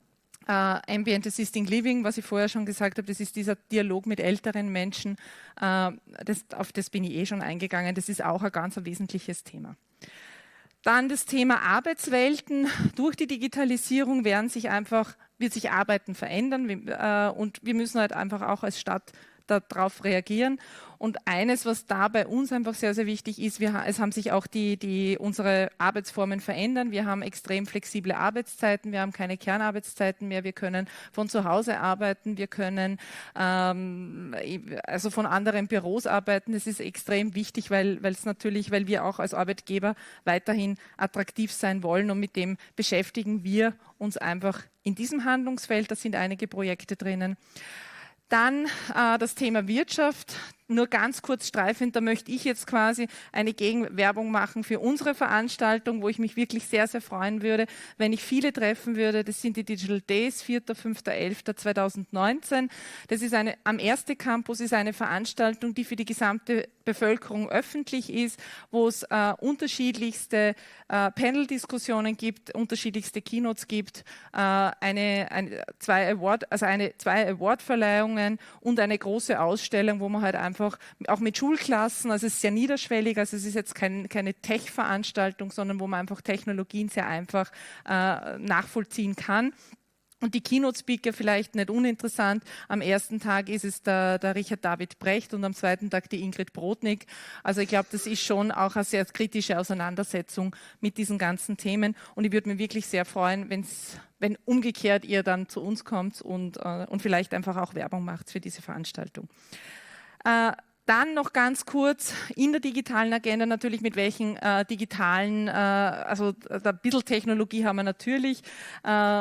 Uh, Ambient Assisting Living, was ich vorher schon gesagt habe, das ist dieser Dialog mit älteren Menschen, uh, das, auf das bin ich eh schon eingegangen, das ist auch ein ganz ein wesentliches Thema. Dann das Thema Arbeitswelten. Durch die Digitalisierung werden sich einfach, wird sich Arbeiten verändern uh, und wir müssen halt einfach auch als Stadt darauf reagieren. Und eines, was da bei uns einfach sehr, sehr wichtig ist, wir, es haben sich auch die, die, unsere Arbeitsformen verändern. Wir haben extrem flexible Arbeitszeiten, wir haben keine Kernarbeitszeiten mehr, wir können von zu Hause arbeiten, wir können ähm, also von anderen Büros arbeiten. Das ist extrem wichtig, weil es natürlich, weil wir auch als Arbeitgeber weiterhin attraktiv sein wollen und mit dem beschäftigen wir uns einfach in diesem Handlungsfeld. Da sind einige Projekte drinnen. Dann äh, das Thema Wirtschaft. Nur ganz kurz streifend, da möchte ich jetzt quasi eine Gegenwerbung machen für unsere Veranstaltung, wo ich mich wirklich sehr, sehr freuen würde, wenn ich viele treffen würde. Das sind die Digital Days, vierter, fünfter, elfter zweitausendneunzehn. Das ist eine, am Erste Campus ist eine Veranstaltung, die für die gesamte Bevölkerung öffentlich ist, wo es äh, unterschiedlichste äh, Panel-Diskussionen gibt, unterschiedlichste Keynotes gibt, äh, eine, eine, zwei Award, also eine, zwei Award-Verleihungen und eine große Ausstellung, wo man halt einfach auch mit Schulklassen, also es ist sehr niederschwellig, also es ist jetzt kein, keine Tech-Veranstaltung, sondern wo man einfach Technologien sehr einfach äh, nachvollziehen kann. Und die Keynote-Speaker vielleicht nicht uninteressant. Am ersten Tag ist es der, der Richard David Brecht und am zweiten Tag die Ingrid Brodnik. Also ich glaube, das ist schon auch eine sehr kritische Auseinandersetzung mit diesen ganzen Themen. Und ich würde mich wirklich sehr freuen, wenn's, wenn umgekehrt ihr dann zu uns kommt und, äh, und vielleicht einfach auch Werbung macht für diese Veranstaltung. Äh, Dann noch ganz kurz in der digitalen Agenda natürlich mit welchen äh, digitalen, äh, also ein bisschen Technologie haben wir natürlich äh,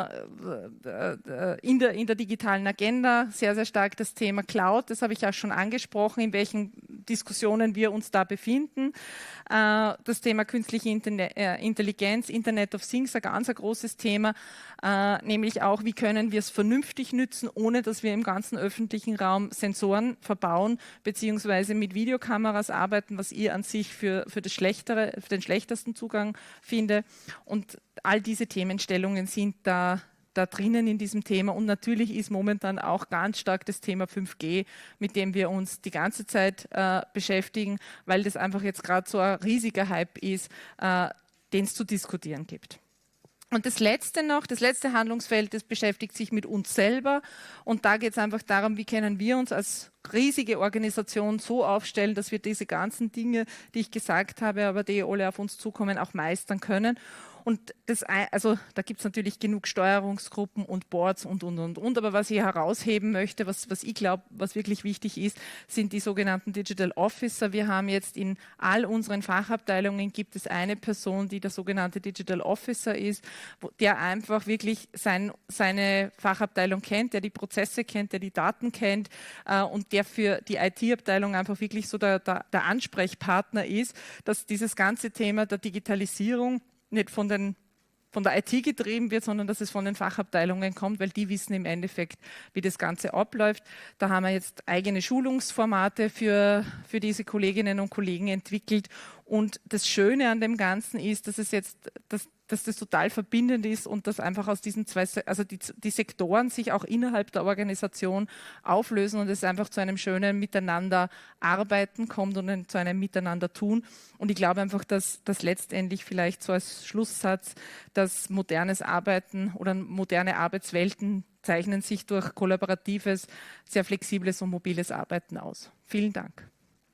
äh, in, der, in der digitalen Agenda, sehr, sehr stark das Thema Cloud, das habe ich auch schon angesprochen, in welchen Diskussionen wir uns da befinden. Äh, das Thema künstliche Interne- äh, Intelligenz, Internet of Things, ein ganz ein großes Thema, äh, nämlich auch, wie können wir es vernünftig nützen, ohne dass wir im ganzen öffentlichen Raum Sensoren verbauen, beziehungsweise mit Videokameras arbeiten, was ich an sich für, für, das Schlechtere, für den schlechtesten Zugang finde. Und all diese Themenstellungen sind da, da drinnen in diesem Thema. Und natürlich ist momentan auch ganz stark das Thema fünf G, mit dem wir uns die ganze Zeit äh, beschäftigen, weil das einfach jetzt gerade so ein riesiger Hype ist, äh, den es zu diskutieren gibt. Und das letzte noch, das letzte Handlungsfeld, das beschäftigt sich mit uns selber. Und da geht es einfach darum, wie können wir uns als riesige Organisation so aufstellen, dass wir diese ganzen Dinge, die ich gesagt habe, aber die alle auf uns zukommen, auch meistern können. Und das, also da gibt es natürlich genug Steuerungsgruppen und Boards und, und, und, und. Aber was ich herausheben möchte, was, was ich glaube, was wirklich wichtig ist, sind die sogenannten Digital Officer. Wir haben jetzt in all unseren Fachabteilungen gibt es eine Person, die der sogenannte Digital Officer ist, wo, der einfach wirklich sein, seine Fachabteilung kennt, der die Prozesse kennt, der die Daten kennt äh, und der für die I T-Abteilung einfach wirklich so der, der, der Ansprechpartner ist, dass dieses ganze Thema der Digitalisierung nicht von, den, von der I T getrieben wird, sondern dass es von den Fachabteilungen kommt, weil die wissen im Endeffekt, wie das Ganze abläuft. Da haben wir jetzt eigene Schulungsformate für, für diese Kolleginnen und Kollegen entwickelt. Und das Schöne an dem Ganzen ist, dass es jetzt, dass, dass das total verbindend ist und dass einfach aus diesen zwei, also die, die Sektoren sich auch innerhalb der Organisation auflösen und es einfach zu einem schönen Miteinanderarbeiten kommt und zu einem Miteinandertun. Und ich glaube einfach, dass das letztendlich vielleicht so als Schlusssatz, dass modernes Arbeiten oder moderne Arbeitswelten zeichnen sich durch kollaboratives, sehr flexibles und mobiles Arbeiten aus. Vielen Dank.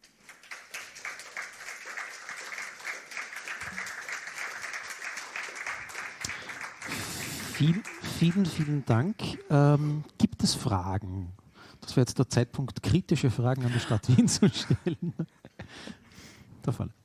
Viel, vielen, vielen Dank. Ähm, gibt es Fragen? Das wäre jetzt der Zeitpunkt, kritische Fragen an die Stadt Wien zu stellen. Der Fall.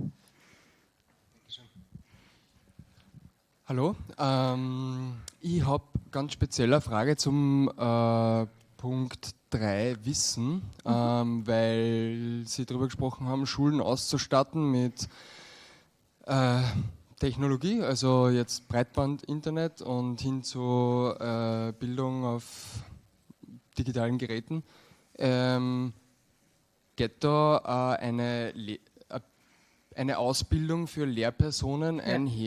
Hallo, ähm, ich habe ganz speziell eine Frage zum äh, Punkt drei Wissen, mhm. ähm, weil Sie darüber gesprochen haben, Schulen auszustatten mit äh, Technologie, also jetzt Breitband, Internet und hin zu äh, Bildung auf digitalen Geräten. Ähm, geht da äh, eine, Le eine Ausbildung für Lehrpersonen ja. einher,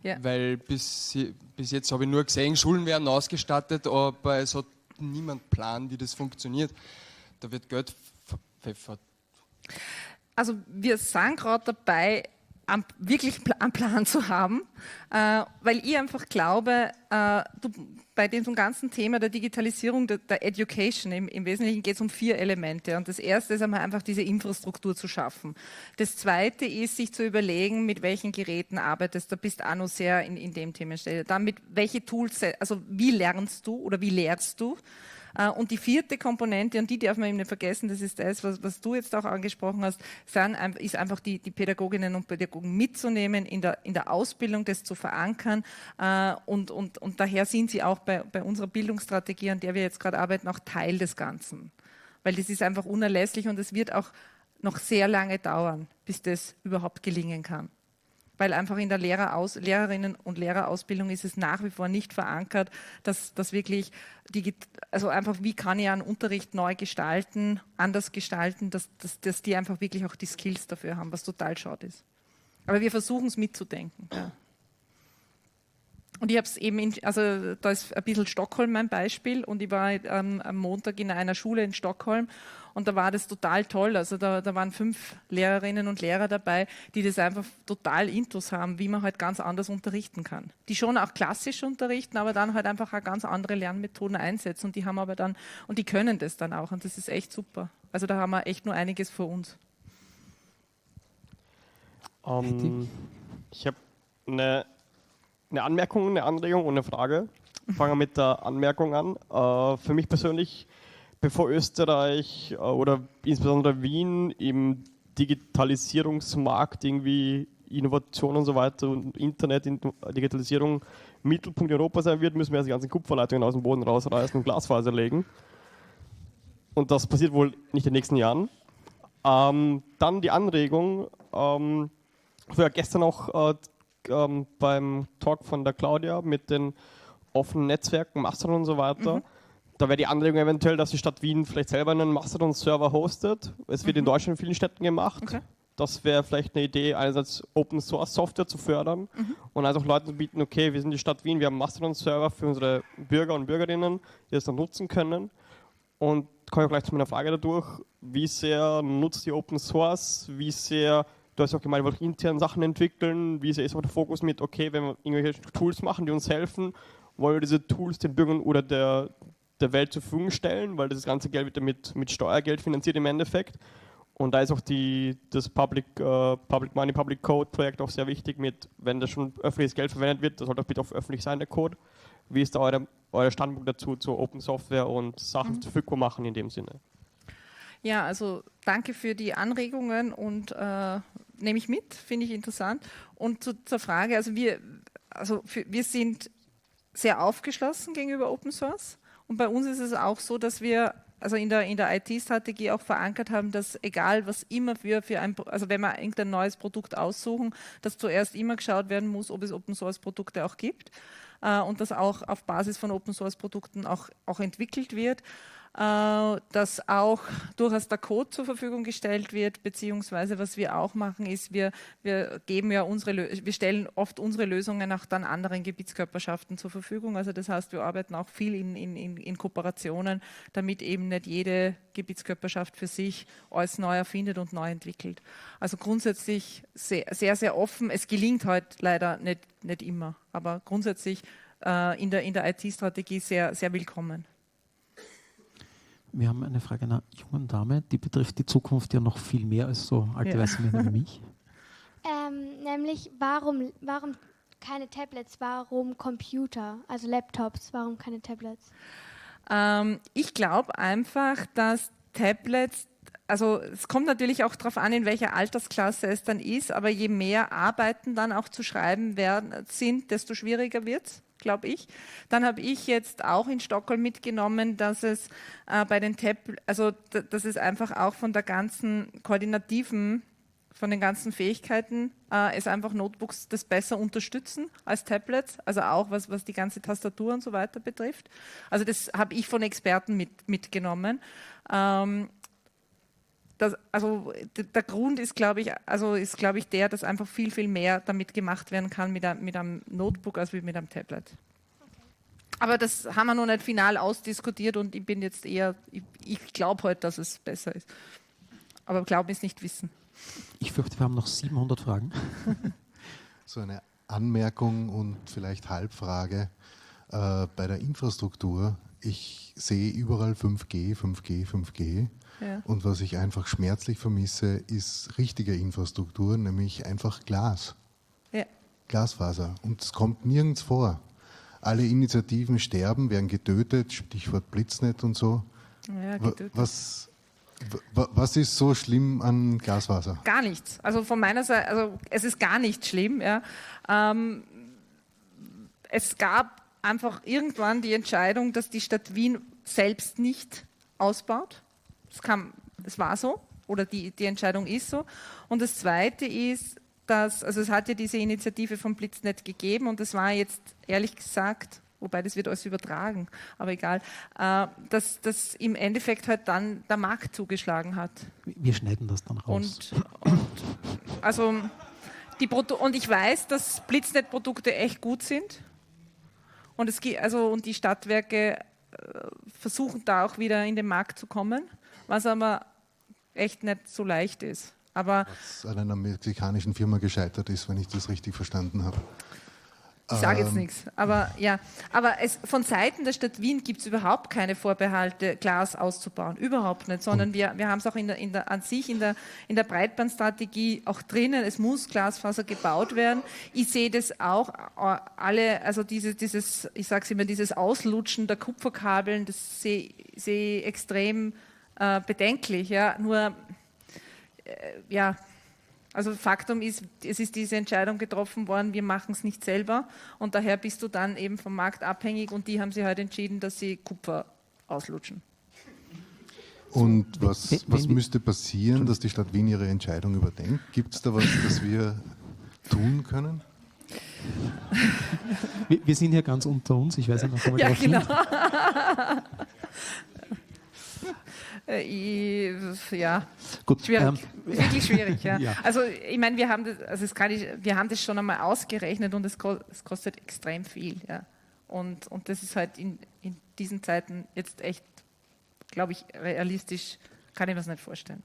Ja. Weil bis, bis jetzt habe ich nur gesehen, Schulen werden ausgestattet, aber es hat niemand Plan, wie das funktioniert. Da wird Geld verpfeffert. Also wir sind gerade dabei, am, wirklich einen Plan zu haben, äh, weil ich einfach glaube, äh, du, bei diesem ganzen Thema der Digitalisierung, der, der Education, im, im Wesentlichen geht es um vier Elemente. Und das erste ist einmal einfach diese Infrastruktur zu schaffen. Das zweite ist, sich zu überlegen, mit welchen Geräten arbeitest du. Da bist auch noch sehr in, in dem Themenstelle. Dann mit welche Tools, also wie lernst du oder wie lehrst du? Und die vierte Komponente, und die darf man eben nicht vergessen, das ist das, was, was du jetzt auch angesprochen hast, sind, ist einfach die, die Pädagoginnen und Pädagogen mitzunehmen, in der, in der Ausbildung das zu verankern. Und, und, und daher sind sie auch bei, bei unserer Bildungsstrategie, an der wir jetzt gerade arbeiten, auch Teil des Ganzen. Weil das ist einfach unerlässlich und es wird auch noch sehr lange dauern, bis das überhaupt gelingen kann. Weil einfach in der Lehreraus- Lehrerinnen- und Lehrerausbildung ist es nach wie vor nicht verankert, dass, dass wirklich, die, also einfach, wie kann ich einen Unterricht neu gestalten, anders gestalten, dass, dass, dass die einfach wirklich auch die Skills dafür haben, was total schade ist. Aber wir versuchen es mitzudenken. Ja. Und ich habe es eben, in, also da ist ein bisschen Stockholm mein Beispiel und ich war ähm, am Montag in einer Schule in Stockholm und da war das total toll. Also da, da waren fünf Lehrerinnen und Lehrer dabei, die das einfach total intus haben, wie man halt ganz anders unterrichten kann. Die schon auch klassisch unterrichten, aber dann halt einfach auch ganz andere Lernmethoden einsetzen und die haben aber dann, und die können das dann auch und das ist echt super. Also da haben wir echt nur einiges vor uns. Um, ich habe eine Eine Anmerkung, eine Anregung und eine Frage. Fangen wir mit der Anmerkung an. Äh, für mich persönlich, bevor Österreich äh, oder insbesondere Wien im Digitalisierungsmarkt irgendwie Innovation und so weiter und Internet, Digitalisierung Mittelpunkt Europa sein wird, müssen wir also die ganzen Kupferleitungen aus dem Boden rausreißen und Glasfaser legen. Und das passiert wohl nicht in den nächsten Jahren. Ähm, dann die Anregung, ähm, ich war gestern auch äh, Ähm, beim Talk von der Claudia mit den offenen Netzwerken, Mastodon und so weiter. Mhm. Da wäre die Anregung eventuell, dass die Stadt Wien vielleicht selber einen Mastodon-Server hostet. Es wird mhm. in Deutschland in vielen Städten gemacht. Okay. Das wäre vielleicht eine Idee, einerseits Open-Source-Software zu fördern mhm. und also auch Leuten zu bieten, okay, wir sind die Stadt Wien, wir haben einen Mastodon-Server für unsere Bürger und Bürgerinnen, die das dann nutzen können. Und komme ich auch gleich zu meiner Frage dadurch, wie sehr nutzt ihr Open-Source, wie sehr du hast auch gemeint, wir wollen intern Sachen entwickeln. Wie ist auch der Fokus mit, okay, wenn wir irgendwelche Tools machen, die uns helfen, wollen wir diese Tools den Bürgern oder der, der Welt zur Verfügung stellen, weil das ganze Geld wird mit, mit Steuergeld finanziert im Endeffekt. Und da ist auch die, das Public, uh, Public Money, Public Code Projekt auch sehr wichtig mit, wenn das schon öffentliches Geld verwendet wird, das sollte auch bitte auch öffentlich sein, der Code. Wie ist da euer, euer Standpunkt dazu, zu Open Software und Sachen mhm. verfügbar machen in dem Sinne? Ja, also danke für die Anregungen und äh, nehme ich mit, finde ich interessant. Und zu, zur Frage, also wir, also für, wir sind sehr aufgeschlossen gegenüber Open Source und bei uns ist es auch so, dass wir also in der, in der I T-Strategie auch verankert haben, dass egal was immer wir für ein, also wenn wir irgendein neues Produkt aussuchen, dass zuerst immer geschaut werden muss, ob es Open Source Produkte auch gibt äh, und dass auch auf Basis von Open Source Produkten auch, auch entwickelt wird. Dass auch durchaus der Code zur Verfügung gestellt wird, beziehungsweise was wir auch machen ist, wir, wir geben ja unsere, wir stellen oft unsere Lösungen auch dann anderen Gebietskörperschaften zur Verfügung. Also das heißt, wir arbeiten auch viel in, in, in Kooperationen, damit eben nicht jede Gebietskörperschaft für sich alles neu erfindet und neu entwickelt. Also grundsätzlich sehr, sehr, sehr offen. Es gelingt halt leider nicht, nicht immer, aber grundsätzlich äh, in der, in der I T-Strategie sehr, sehr willkommen. Wir haben eine Frage einer jungen Dame, die betrifft die Zukunft ja noch viel mehr als so alte ja. weiße Männer wie mich. Ähm, nämlich, warum, warum keine Tablets, warum Computer, also Laptops, warum keine Tablets? Ähm, ich glaube einfach, dass Tablets, also es kommt natürlich auch darauf an, in welcher Altersklasse es dann ist, aber je mehr Arbeiten dann auch zu schreiben werden, sind, desto schwieriger wird es, glaube ich. Dann habe ich jetzt auch in Stockholm mitgenommen, dass es äh, bei den Tablets, also d- dass es einfach auch von der ganzen koordinativen, von den ganzen Fähigkeiten, äh, es einfach Notebooks das besser unterstützen als Tablets, also auch was, was die ganze Tastatur und so weiter betrifft. Also das habe ich von Experten mit, mitgenommen. Ähm, das, also d- der Grund ist, glaube ich, also ist, glaube ich, der, dass einfach viel, viel mehr damit gemacht werden kann mit, einem- mit einem Notebook als mit einem Tablet. Aber das haben wir noch nicht final ausdiskutiert und ich bin jetzt eher, ich, ich glaube heute, dass es besser ist. Aber Glauben ist nicht Wissen. Ich fürchte, wir haben noch siebenhundert Fragen. So eine Anmerkung und vielleicht Halbfrage äh, bei der Infrastruktur. Ich sehe überall fünf G, fünf G, fünf G. Ja. Und was ich einfach schmerzlich vermisse, ist richtige Infrastruktur, nämlich einfach Glas. Ja. Glasfaser. Und es kommt nirgends vor. Alle Initiativen sterben, werden getötet, Stichwort Blitznet und so. Ja, Wa- getötet. was, wa- was ist so schlimm an Glasfaser? Gar nichts. Also von meiner Seite, also es ist gar nicht schlimm. Ja. Ähm, es gab einfach irgendwann die Entscheidung, dass die Stadt Wien selbst nicht ausbaut. Es kam, es war so, oder die, die Entscheidung ist so. Und das Zweite ist, dass, also es hat ja diese Initiative vom Blitznet gegeben und es war jetzt ehrlich gesagt, wobei das wird alles übertragen, aber egal, äh, dass, dass im Endeffekt halt dann der Markt zugeschlagen hat. Wir schneiden das dann raus. Und, und, also die Produ- und ich weiß, dass Blitznet-Produkte echt gut sind. Und, es, gi- also, und die Stadtwerke äh, versuchen da auch wieder in den Markt zu kommen, was aber echt nicht so leicht ist. Aber Was an einer mexikanischen Firma gescheitert ist, wenn ich das richtig verstanden habe. ich sage jetzt Ähm, nichts. Aber ja, aber es, von Seiten der Stadt Wien gibt es überhaupt keine Vorbehalte, Glas auszubauen. Überhaupt nicht. Sondern wir, wir haben es auch in der, in der, an sich in der, in der Breitbandstrategie auch drinnen. Es muss Glasfaser gebaut werden. Ich sehe das auch äh, alle, also diese, dieses, ich sage es immer, dieses Auslutschen der Kupferkabeln, das sehe sehe ich extrem äh, bedenklich. Ja. Nur, äh, ja, also Faktum ist, es ist diese Entscheidung getroffen worden, wir machen es nicht selber und daher bist du dann eben vom Markt abhängig und die haben sich halt entschieden, dass sie Kupfer auslutschen. Und wenn- was, wenn was die- müsste passieren, dass die Stadt Wien ihre Entscheidung überdenkt? Gibt es da was, das wir tun können? Wir, wir sind hier ganz unter uns, ich weiß nicht, noch, ob wir Ja, drauf genau. sind. Äh, ich, ja, Gut, schwierig. ähm, Wirklich schwierig, ja. Ja. Also ich meine, wir haben das, also das kann ich, wir haben das schon einmal ausgerechnet und es, ko- es kostet extrem viel, ja. Und, und das ist halt in, in diesen Zeiten jetzt echt, glaube ich, realistisch, kann ich mir das nicht vorstellen.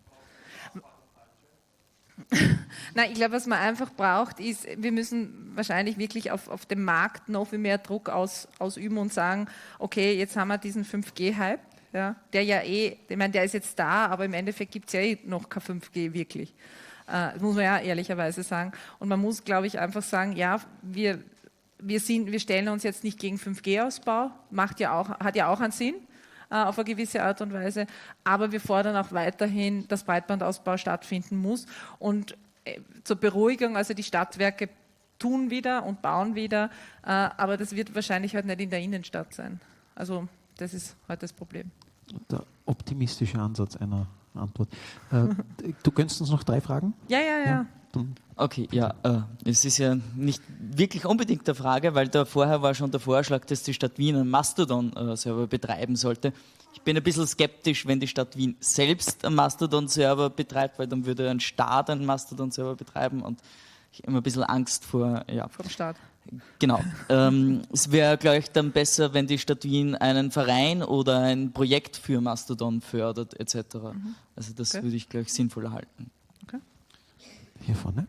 Nein, ich glaube, was man einfach braucht, ist, wir müssen wahrscheinlich wirklich auf, auf dem Markt noch viel mehr Druck aus, ausüben und sagen, okay, jetzt haben wir diesen fünf G-Hype, ja, der ja eh, ich meine, der ist jetzt da, aber im Endeffekt gibt es ja eh noch kein fünf G wirklich. Äh, das muss man ja ehrlicherweise sagen. Und man muss, glaube ich, einfach sagen, ja, wir, wir, sind, wir stellen uns jetzt nicht gegen fünf G-Ausbau, macht ja auch, hat ja auch einen Sinn, auf eine gewisse Art und Weise, aber wir fordern auch weiterhin, dass Breitbandausbau stattfinden muss und äh, zur Beruhigung, also die Stadtwerke tun wieder und bauen wieder, äh, aber das wird wahrscheinlich halt nicht in der Innenstadt sein. Also das ist halt das Problem. der optimistische Ansatz einer Antwort. Äh, du gönnst uns noch drei Fragen? Ja, ja, ja. Dann Okay, ja, äh, es ist ja nicht wirklich unbedingt eine Frage, weil da vorher war schon der Vorschlag, dass die Stadt Wien einen Mastodon-Server betreiben sollte. Ich bin ein bisschen skeptisch, wenn die Stadt Wien selbst einen Mastodon-Server betreibt, weil dann würde ein Staat einen Mastodon-Server betreiben und ich habe immer ein bisschen Angst vor, ja, Vom Start. genau. Ähm, es wäre, glaube ich, dann besser, wenn die Stadt Wien einen Verein oder ein Projekt für Mastodon fördert, et cetera. Mhm. Also das Okay. würde ich, glaube ich, sinnvoller halten. hier vorne.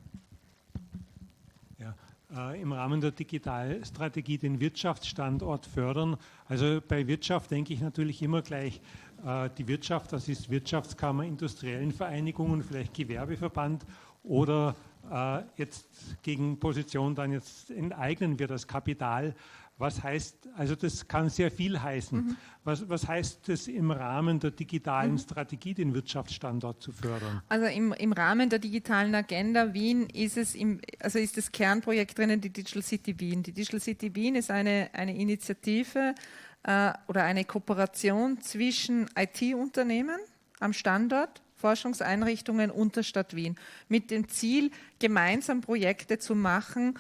Ja, äh, im Rahmen der Digitalstrategie den Wirtschaftsstandort fördern. Also bei Wirtschaft denke ich natürlich immer gleich äh, die Wirtschaft, das ist Wirtschaftskammer, industriellen Vereinigungen, vielleicht Gewerbeverband oder äh, jetzt gegen Position dann jetzt enteignen wir das Kapital. Was heißt, also das kann sehr viel heißen. Mhm. Was, was heißt das im Rahmen der digitalen Strategie, den Wirtschaftsstandort zu fördern? Also im, im Rahmen der digitalen Agenda Wien ist es im, also ist das Kernprojekt drinnen, die Digital City Wien. Die Digital City Wien ist eine, eine Initiative äh, oder eine Kooperation zwischen I T-Unternehmen am Standort, Forschungseinrichtungen und der Stadt Wien mit dem Ziel, gemeinsam Projekte zu machen,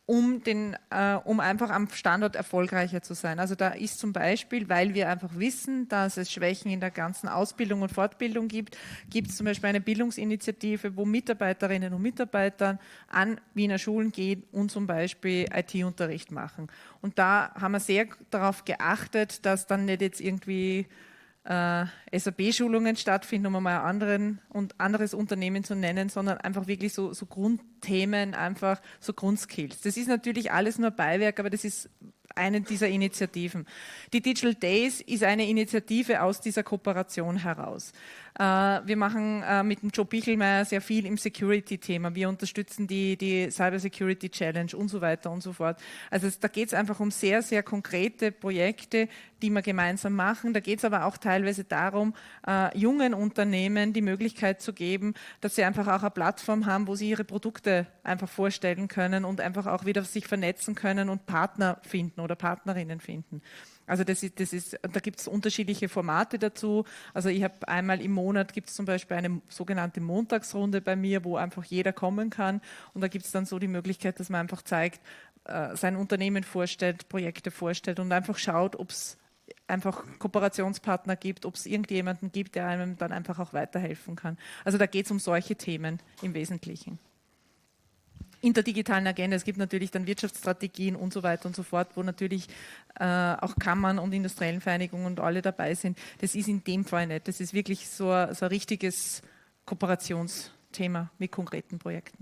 um, den, äh, um einfach am Standort erfolgreicher zu sein. Also da ist zum Beispiel, weil wir einfach wissen, dass es Schwächen in der ganzen Ausbildung und Fortbildung gibt, gibt es zum Beispiel eine Bildungsinitiative, wo Mitarbeiterinnen und Mitarbeiter an Wiener Schulen gehen und zum Beispiel I T-Unterricht machen. Und da haben wir sehr darauf geachtet, dass dann nicht jetzt irgendwie äh, S A P-Schulungen stattfinden, um mal ein anderen und anderes Unternehmen zu nennen, sondern einfach wirklich so, so Grundthemen, einfach so Grundskills. Das ist natürlich alles nur Beiwerk, aber das ist eine dieser Initiativen. Die Digital Days ist eine Initiative aus dieser Kooperation heraus. Äh, wir machen äh, mit dem Joe Bichelmeier sehr viel im Security-Thema. Wir unterstützen die, die Cyber Security Challenge und so weiter und so fort. Also es, da geht es einfach um sehr, sehr konkrete Projekte, die wir gemeinsam machen. Da geht es aber auch teilweise darum, äh, jungen Unternehmen die Möglichkeit zu geben, dass sie einfach auch eine Plattform haben, wo sie ihre Produkte einfach vorstellen können und einfach auch wieder sich vernetzen können und Partner finden oder Partnerinnen finden. Also das ist, das ist, da gibt es unterschiedliche Formate dazu. Also ich habe einmal im Monat gibt es zum Beispiel eine sogenannte Montagsrunde bei mir, wo einfach jeder kommen kann. Und da gibt es dann so die Möglichkeit, dass man einfach zeigt, äh, sein Unternehmen vorstellt, Projekte vorstellt und einfach schaut, ob es einfach Kooperationspartner gibt, ob es irgendjemanden gibt, der einem dann einfach auch weiterhelfen kann. Also da geht es um solche Themen im Wesentlichen. In der digitalen Agenda, es gibt natürlich dann Wirtschaftsstrategien und so weiter und so fort, wo natürlich äh, auch Kammern und industriellen Vereinigungen und alle dabei sind. Das ist in dem Fall nicht. Das ist wirklich so ein, so ein richtiges Kooperationsthema mit konkreten Projekten.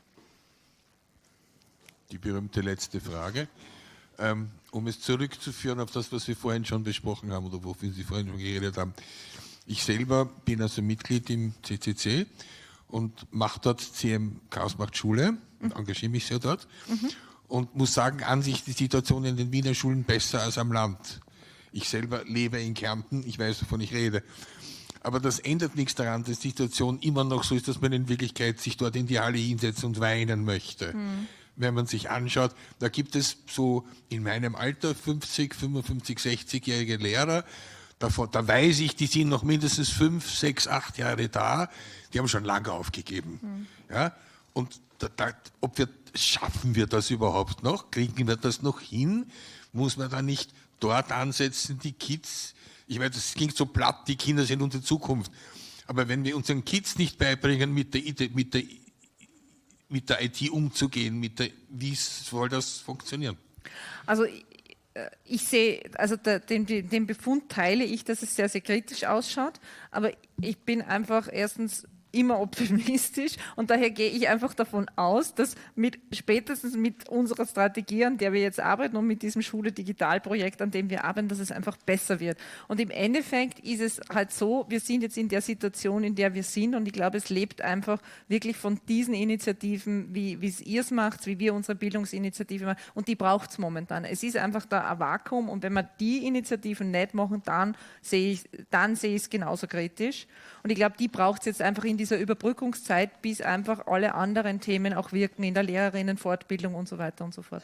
Die berühmte letzte Frage. Ähm, um es zurückzuführen auf das, was wir vorhin schon besprochen haben oder wofür Sie vorhin schon geredet haben. Ich selber bin also Mitglied im C C C und mache dort C M Chaos macht Schule und engagiere mich sehr dort mhm. und muss sagen, an sich die Situation in den Wiener Schulen besser als am Land. Ich selber lebe in Kärnten, ich weiß, wovon ich rede. Aber das ändert nichts daran, dass die Situation immer noch so ist, dass man in Wirklichkeit sich dort in die Halle hinsetzt und weinen möchte. Mhm. Wenn man sich anschaut, da gibt es so in meinem Alter fünfzig, fünfundfünfzig, sechzigjährige Lehrer, davon, da weiß ich, die sind noch mindestens fünf, sechs, acht Jahre da, die haben schon lange aufgegeben. Mhm. Ja? Und da, da, ob wir, schaffen wir das überhaupt noch? Kriegen wir das noch hin? Muss man da nicht dort ansetzen, die Kids? Ich weiß, das klingt so platt, die Kinder sind unsere Zukunft. Aber wenn wir unseren Kids nicht beibringen, mit der, mit der, mit der I T umzugehen, mit der, wie soll das funktionieren? Also ich sehe, also den, den Befund teile ich, dass es sehr, sehr kritisch ausschaut, aber ich bin einfach erstens immer optimistisch und daher gehe ich einfach davon aus, dass mit, spätestens mit unserer Strategie, an der wir jetzt arbeiten und mit diesem Schule-Digital-Projekt, an dem wir arbeiten, dass es einfach besser wird. Und im Endeffekt ist es halt so, wir sind jetzt in der Situation, in der wir sind und ich glaube, es lebt einfach wirklich von diesen Initiativen, wie, wie ihr es macht, wie wir unsere Bildungsinitiative machen und die braucht es momentan. Es ist einfach da ein Vakuum und wenn wir die Initiativen nicht machen, dann sehe ich dann sehe ich es genauso kritisch und ich glaube, die braucht es jetzt einfach in dieser Überbrückungszeit, bis einfach alle anderen Themen auch wirken, in der Lehrerinnenfortbildung und so weiter und so fort.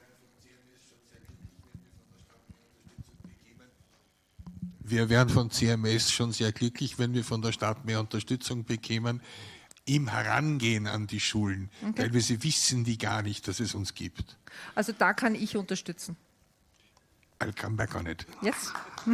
Wir wären von C M S schon sehr glücklich, wenn wir von der Stadt mehr Unterstützung bekämen im Herangehen an die Schulen, okay. Weil wir sie wissen die gar nicht, dass es uns gibt. Also da kann ich unterstützen. I'll come back on it. Yes.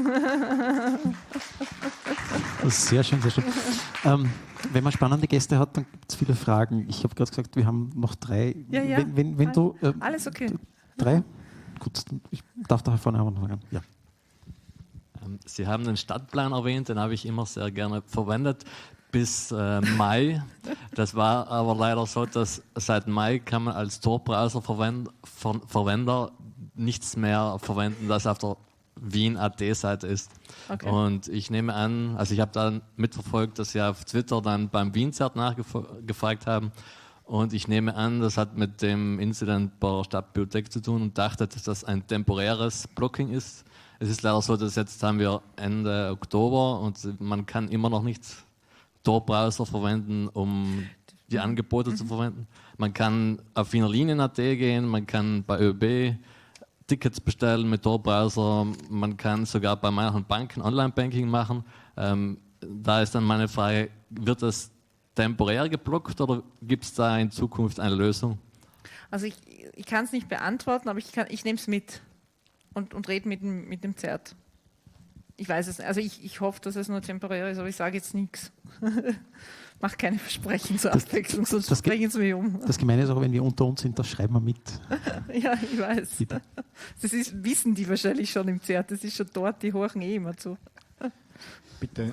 Sehr schön, sehr schön. Ähm, wenn man spannende Gäste hat, dann gibt es viele Fragen. Ich habe gerade gesagt, wir haben noch drei. Ja, ja. Wenn, wenn, wenn du, äh, Alles okay. Drei? Gut, ich darf da vorne auch noch fragen. Ja. Sie haben den Stadtplan erwähnt, den habe ich immer sehr gerne verwendet. Bis äh, Mai. Das war aber leider so, dass seit Mai kann man als Tor-Browser-Verwender nichts mehr verwenden, das auf der Wien Punkt at Seite ist. Okay. Und ich nehme an, also ich habe dann mitverfolgt, dass Sie auf Twitter dann beim Wien-Zert nachgefragt haben. Und ich nehme an, das hat mit dem Incident bei der Stadtbibliothek zu tun und dachte, dass das ein temporäres Blocking ist. Es ist leider so, dass jetzt haben wir Ende Oktober und man kann immer noch nicht Tor-Browser verwenden, um die Angebote mhm. zu verwenden. Man kann auf Wiener Linien Punkt at gehen, man kann bei ÖB Tickets bestellen mit Tor-Browser, man kann sogar bei manchen Banken Online-Banking machen. Ähm, da ist dann meine Frage, wird das temporär geblockt oder gibt es da in Zukunft eine Lösung? Also ich, ich kann es nicht beantworten, aber ich, ich nehme es mit und, und rede mit dem, mit dem Z E R T. Ich weiß es nicht. Also ich, ich hoffe, dass es nur temporär ist, aber ich sage jetzt nichts. Mach keine Versprechen zur Abwechslung, sonst das, sprechen Sie mich um. Das Gemeine ist auch, wenn wir unter uns sind, das schreiben wir mit. Ja, ich weiß. Bitte. Das ist, wissen die wahrscheinlich schon im Z E R T, das ist schon dort, die horchen eh immer zu. Bitte.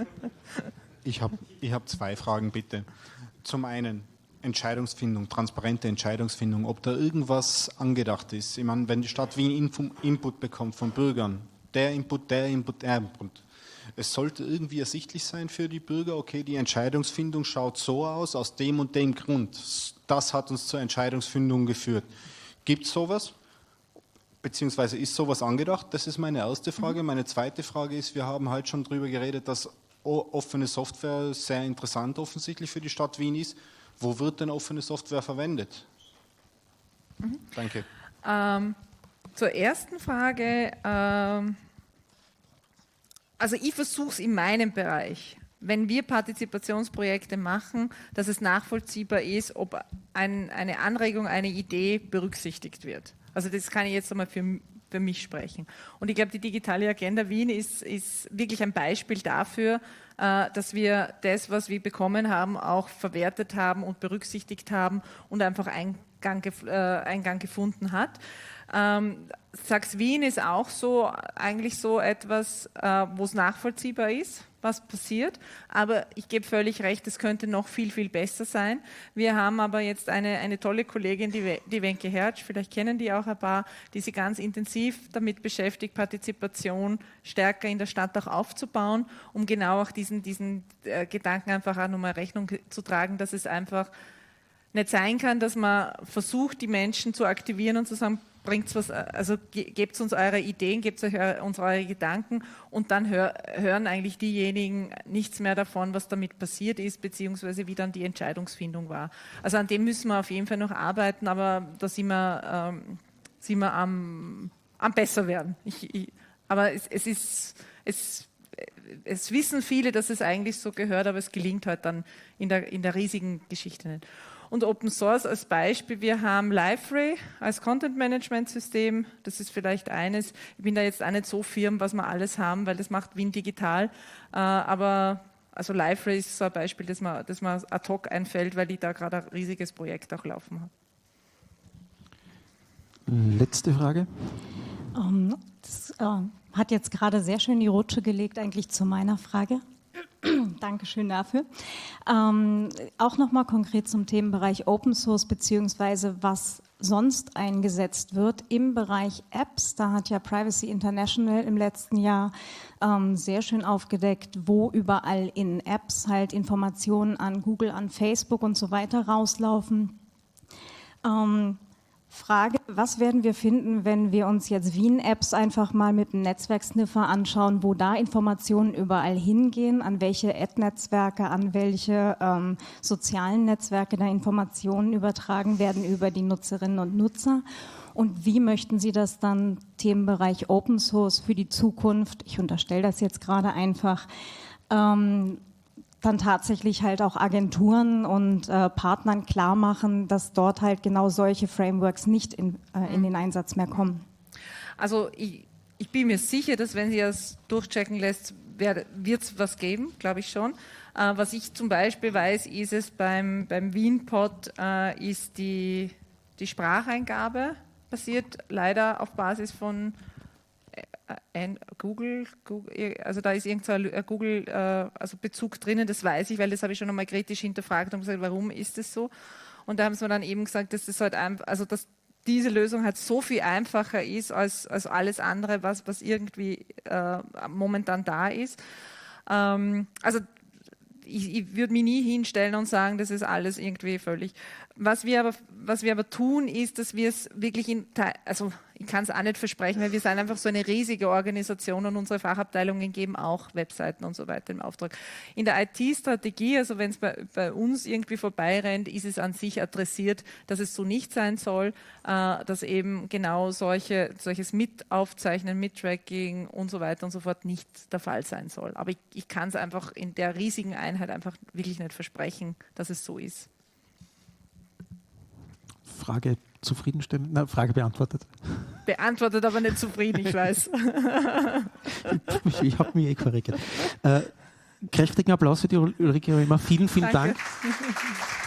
Ich habe ich hab zwei Fragen, bitte. Zum einen Entscheidungsfindung, transparente Entscheidungsfindung, ob da irgendwas angedacht ist. Ich meine, wenn die Stadt Wien Info, Input bekommt von Bürgern, der Input, der Input, der Input. Es sollte irgendwie ersichtlich sein für die Bürger, okay, die Entscheidungsfindung schaut so aus, aus dem und dem Grund. Das hat uns zur Entscheidungsfindung geführt. Gibt es sowas? Beziehungsweise ist sowas angedacht? Das ist meine erste Frage. Meine zweite Frage ist, wir haben halt schon darüber geredet, dass offene Software sehr interessant offensichtlich für die Stadt Wien ist. Wo wird denn offene Software verwendet? Mhm. Danke. Ähm, zur ersten Frage. Ähm, also ich versuche es in meinem Bereich, wenn wir Partizipationsprojekte machen, dass es nachvollziehbar ist, ob ein, eine Anregung, eine Idee berücksichtigt wird. Also das kann ich jetzt einmal für, für mich sprechen. Und ich glaube, die digitale Agenda Wien ist, ist wirklich ein Beispiel dafür, äh, dass wir das, was wir bekommen haben, auch verwertet haben und berücksichtigt haben und einfach Eingang, äh, Eingang gefunden hat. Ähm, Sachs Wien ist auch so, eigentlich so etwas, äh, wo es nachvollziehbar ist, was passiert, aber ich gebe völlig recht, es könnte noch viel, viel besser sein. Wir haben aber jetzt eine, eine tolle Kollegin, die, die Wenke Hertsch, vielleicht kennen die auch ein paar, die sich ganz intensiv damit beschäftigt, Partizipation stärker in der Stadt auch aufzubauen, um genau auch diesen, diesen äh, Gedanken einfach auch nochmal Rechnung zu tragen, dass es einfach nicht sein kann, dass man versucht, die Menschen zu aktivieren und zu sagen, bringt's was, also gebt uns eure Ideen, gebt uns eure Gedanken und dann hör, hören eigentlich diejenigen nichts mehr davon, was damit passiert ist, beziehungsweise wie dann die Entscheidungsfindung war. Also an dem müssen wir auf jeden Fall noch arbeiten, aber da sind wir, ähm, sind wir am, am besser werden. Ich, ich, aber es, es ist, es, es wissen viele, dass es eigentlich so gehört, aber es gelingt halt dann in der, in der riesigen Geschichte nicht. Und Open Source als Beispiel, wir haben Liferay als Content-Management-System, das ist vielleicht eines, ich bin da jetzt auch nicht so firm, was wir alles haben, weil das macht Wien digital, äh, aber also Liferay ist so ein Beispiel, das mir, das mir ad hoc einfällt, weil ich da gerade ein riesiges Projekt auch laufen habe. Letzte Frage. Um, das uh, hat jetzt gerade sehr schön die Rutsche gelegt eigentlich zu meiner Frage. Dankeschön dafür. Ähm, auch nochmal konkret zum Themenbereich Open Source beziehungsweise was sonst eingesetzt wird im Bereich Apps. Da hat ja Privacy International im letzten Jahr ähm, sehr schön aufgedeckt, wo überall in Apps halt Informationen an Google, an Facebook und so weiter rauslaufen. Ähm, Frage, was werden wir finden, wenn wir uns jetzt Wien-Apps einfach mal mit einem Netzwerksniffer anschauen, wo da Informationen überall hingehen, an welche Ad-Netzwerke, an welche ähm, sozialen Netzwerke da Informationen übertragen werden über die Nutzerinnen und Nutzer und wie möchten Sie das dann Themenbereich Open Source für die Zukunft, ich unterstelle das jetzt gerade einfach, ähm, dann tatsächlich halt auch Agenturen und äh, Partnern klar machen, dass dort halt genau solche Frameworks nicht in, äh, in den Einsatz mehr kommen. Also ich, ich bin mir sicher, dass wenn Sie das durchchecken lässt, wird es was geben, glaube ich schon. Äh, was ich zum Beispiel weiß, ist es beim, beim Wien-Pod äh, ist die, die Spracheingabe basiert leider auf Basis von Google, Google, also da ist irgendein so Google äh, also Bezug drinnen, das weiß ich, weil das habe ich schon einmal kritisch hinterfragt und gesagt, warum ist das so? Und da haben sie mir dann eben gesagt, dass das halt einfach, also dass diese Lösung halt so viel einfacher ist als, als alles andere, was, was irgendwie äh, momentan da ist. Ähm, also ich, ich würde mich nie hinstellen und sagen, das ist alles irgendwie völlig. Was wir aber, was wir aber tun, ist, dass wir es wirklich in, also ich kann es auch nicht versprechen, weil wir sind einfach so eine riesige Organisation und unsere Fachabteilungen geben auch Webseiten und so weiter im Auftrag. In der I T-Strategie, also wenn es bei, bei uns irgendwie vorbeirennt, ist es an sich adressiert, dass es so nicht sein soll, äh, dass eben genau solche, solches Mitaufzeichnen, Mittracking und so weiter und so fort nicht der Fall sein soll. Aber ich, ich kann es einfach in der riesigen Einheit einfach wirklich nicht versprechen, dass es so ist. Frage zufriedenstellend, na, Frage beantwortet. Beantwortet, aber nicht zufrieden, ich weiß. ich ich habe mich eh korrigiert. Äh, kräftigen Applaus für die Ulrike Römer. Vielen, vielen Danke. Dank.